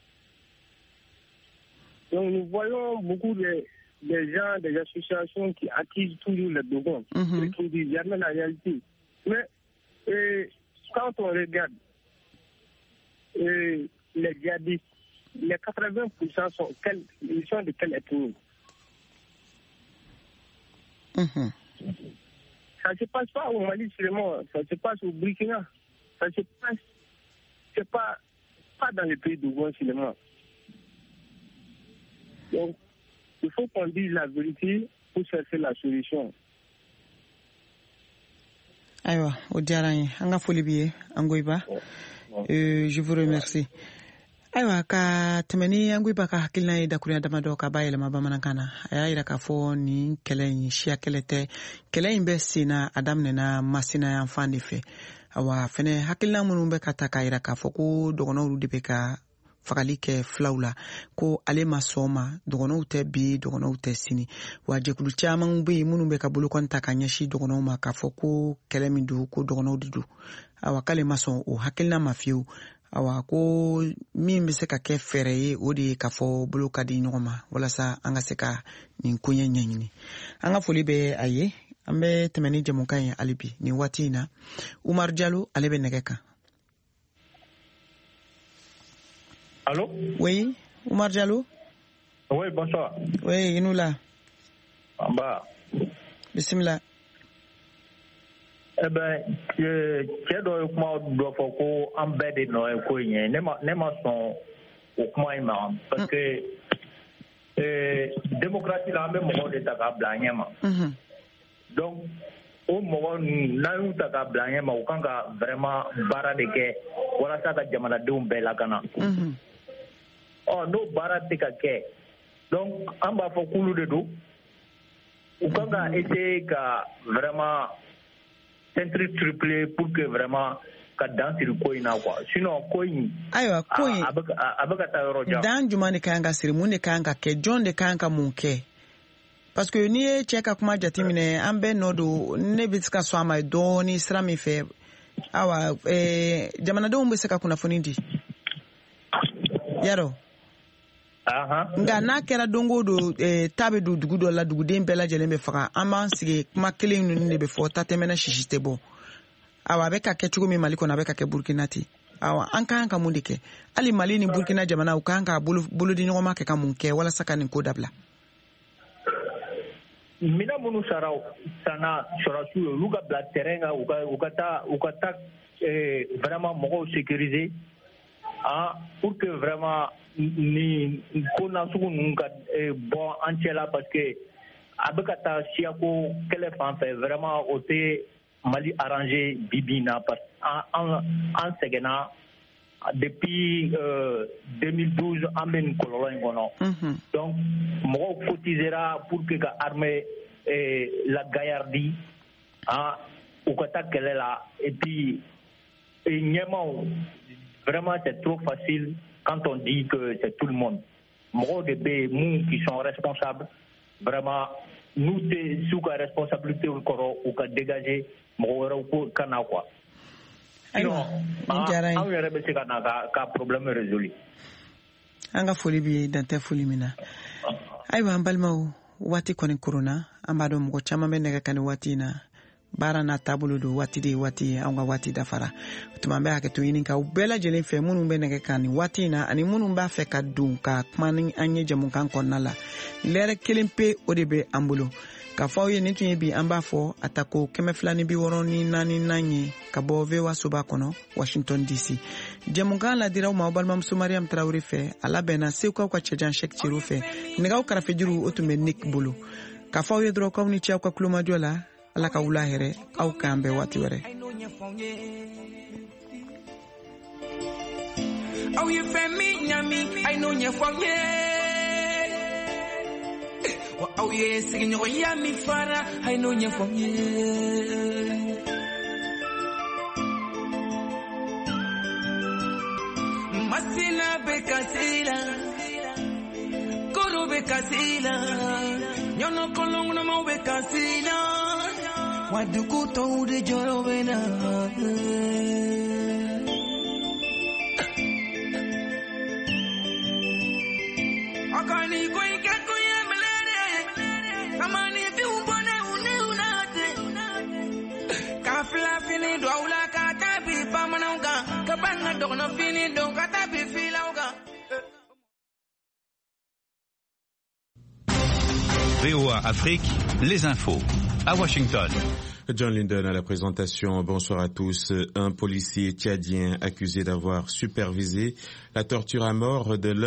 Donc, nous voyons beaucoup de, de gens, des associations qui accusent toujours les Dogons, mm-hmm. et qui disent jamais la réalité. Mais et, quand on regarde et, les djihadistes, les quatre-vingts pour cent sont, quel, ils sont de quelle ethnie? Mm-hmm. Ça ne se passe pas au Mali seulement, ça se passe au Burkina, ça se passe, c'est pas, pas dans les pays d'Ougon seulement. Donc, il faut qu'on dise la vérité pour chercher la solution. Aywa, o diyara n ye an ka foli b'i ye Angoyiba. Je vous remercie. Aywa, ka tɛmɛ ni Angoyiba ka hakilina ye dakurunya damadɔ ka ba yɛlɛma bamanankan na a y'a yira k'a fɔ nin kɛlɛ in siya kɛlɛ tɛ kɛlɛ in bɛ sen na a daminɛna Masina yan fan de fɛ. Awa fɛnɛ hakilina minnu bɛ ka ta k'a yira k'a fɔ ko dɔgɔnɔw de bɛ ka fagali kɛ filaw la ko ale ma sɔn ma dɔgɔnɔw tɛ bi dɔgɔnɔw tɛ sini wa jɛkulu caman bɛ yen minnu bɛ ka bolokɔni ta ka ɲɛsin dɔgɔnɔw ma k'a fɔ ko kɛlɛ min don ko dɔgɔnɔw de don awa k'ale ma sɔn o hakilina ma fiyewu awa ko min bɛ se ka kɛ fɛɛrɛ ye o de ye k'a fɔ bolo ka di ɲɔgɔn ma walasa an ka se ka nin koɲɛ ɲɛɲini an ka foli bɛ a ye an bɛ tɛmɛ ni jamukan ye hali bi nin waati in na Umaru Jalo ale bɛ nɛgɛ kan. Allô? Oui, Oumar Diallo? Oui, bonsoir. Oui, Inoula. En bas. Bismillah. Eh bien, cɛ dɔ ye kuma dɔ fɔ ko an bɛɛ de nɔ ye ko in ye ne ma ne ma sɔn o kuma in ma parce que euh, démocratie la an bɛ mɔgɔw de ta k'a bila an ɲɛ ma. Donc o mɔgɔ ninnu n'an y'u ta k'a bila an ɲɛ ma u kan ka vraiment baara de kɛ walasa ka jamanadenw bɛɛ lakana. Ɔ n'o baara tɛ ka kɛ donc an b'a fɔ k'olu de don u kan ka essayer ka vraiment centre triplé pour que vraiment ka dan siri ko in na quoi sinon ko in ayiwa ko in a bɛ a bɛ ka taa yɔrɔ jan dan jumɛn de kan ka siri mun de kan ka kɛ jɔn de kan ka mun kɛ parce que n'i ye cɛ ka kuma jateminɛ an bɛɛ nɔ don ne bɛ se ka sɔn a ma dɔɔni sira min fɛ awa ɛɛ jamanadenw bɛ se ka kunnafoni di yarɔ nka n'a kɛra don o don ta bɛ don dugu dɔ la duguden bɛɛ lajɛlen bɛ faga an b'an sigi kuma kelen ninnu de bɛ fɔ ta tɛmɛna sisi tɛ bɔ awa a bɛ ka kɛ cogo min Mali kɔnɔ a bɛ ka kɛ Burkina ten awa an kan ka mun de kɛ hali Mali ni Burkina jamana u kan ka bolo di ɲɔgɔn ma kɛ ka mun kɛ walasa ka nin ko dabila. Mina minnu sara sanna sɔrɔsiw ye olu ka bila terrain kan u ka u ka taa u ka taa vraiment mɔgɔw sécuriser ah pour que vraiment ni ko nasugu ninnu ka bɔ an cɛ la parce que a bɛ ka taa siyako kɛlɛ fan fɛ vraiment o tɛ Mali arrangé bi bi in na parce que an an sɛgɛnna depuis euh, deux mille douze an bɛ nin kɔlɔlɔ in kɔnɔ donc mɔgɔw cotisera pour que ka armée eh, la gaillardie ah u ka taa kɛlɛ la et puis ɲɛmaw vraiment c'est trop facile quand on dit que c'est tout le monde mɔgɔw de bɛ yen mun qui sont responsables vraiment n'u tɛ s'u ka responsabilité kɔrɔ u ka dégager mɔgɔ wɛrɛw ko ka na quoi. Ayiwa an yɛrɛ bɛ se ka na ka problème résolu. An ka foli b'i ye dan tɛ foli min na ayiwa an balimaw waati kɔni koronna an b'a dɔn mɔgɔ caman bɛ nɛgɛ kan nin waati in na baara n'a taabolo don waati de ye waati ye an ka waati dafara tuma an bɛ hakɛto ɲini ka u bɛɛ lajɛlen fɛ minnu bɛ nɛgɛ kan nin waati in na ani minnu b'a fɛ ka don ka kuma ni an ye jamukan kɔnɔna la lɛrɛ kelen pe o de bɛ an bolo k'a fɔ aw ye nin tun ye bi an b'a fɔ a ta ko kɛmɛ fila ni bi wɔɔrɔ ni naani naani ye ka bɔ V O A soba kɔnɔ Washington D C jamukan ladiraw ma aw balimamuso Mariam Tarawele fɛ a labɛnna Sekukaw ka cɛjan Sɛki Ciro fɛ nɛgɛw kɛrɛfɛjuru o tun bɛ Nick bolo k'a fɔ aw ye dɔrɔn k'aw ni ce aw ka kulomajɔ la Ala ka wula hɛrɛ aw k'an bɛɛ waati wɛrɛ. Aw ye fɛn min ɲami a ye n'o ɲɛfɔ n ye wa aw ye sigiɲɔgɔnya min fara a ye n'o ɲɛfɔ n ye Masina bɛ kasi la koro bɛ kasi la ɲɔnɔ kɔlɔnkɔnɔmaw bɛ kasi la wadukuto de jorobena akani koi kaku ya melere kamani fi ubone une unate kafla fini do ula kata bi pamana uga kabanga dogna fini do kata bi fila uga. V O A Afrique, les infos, à Washington. John Linden à la présentation. Bonsoir à tous. Un policier tchadien accusé d'avoir supervisé la torture à mort de l'un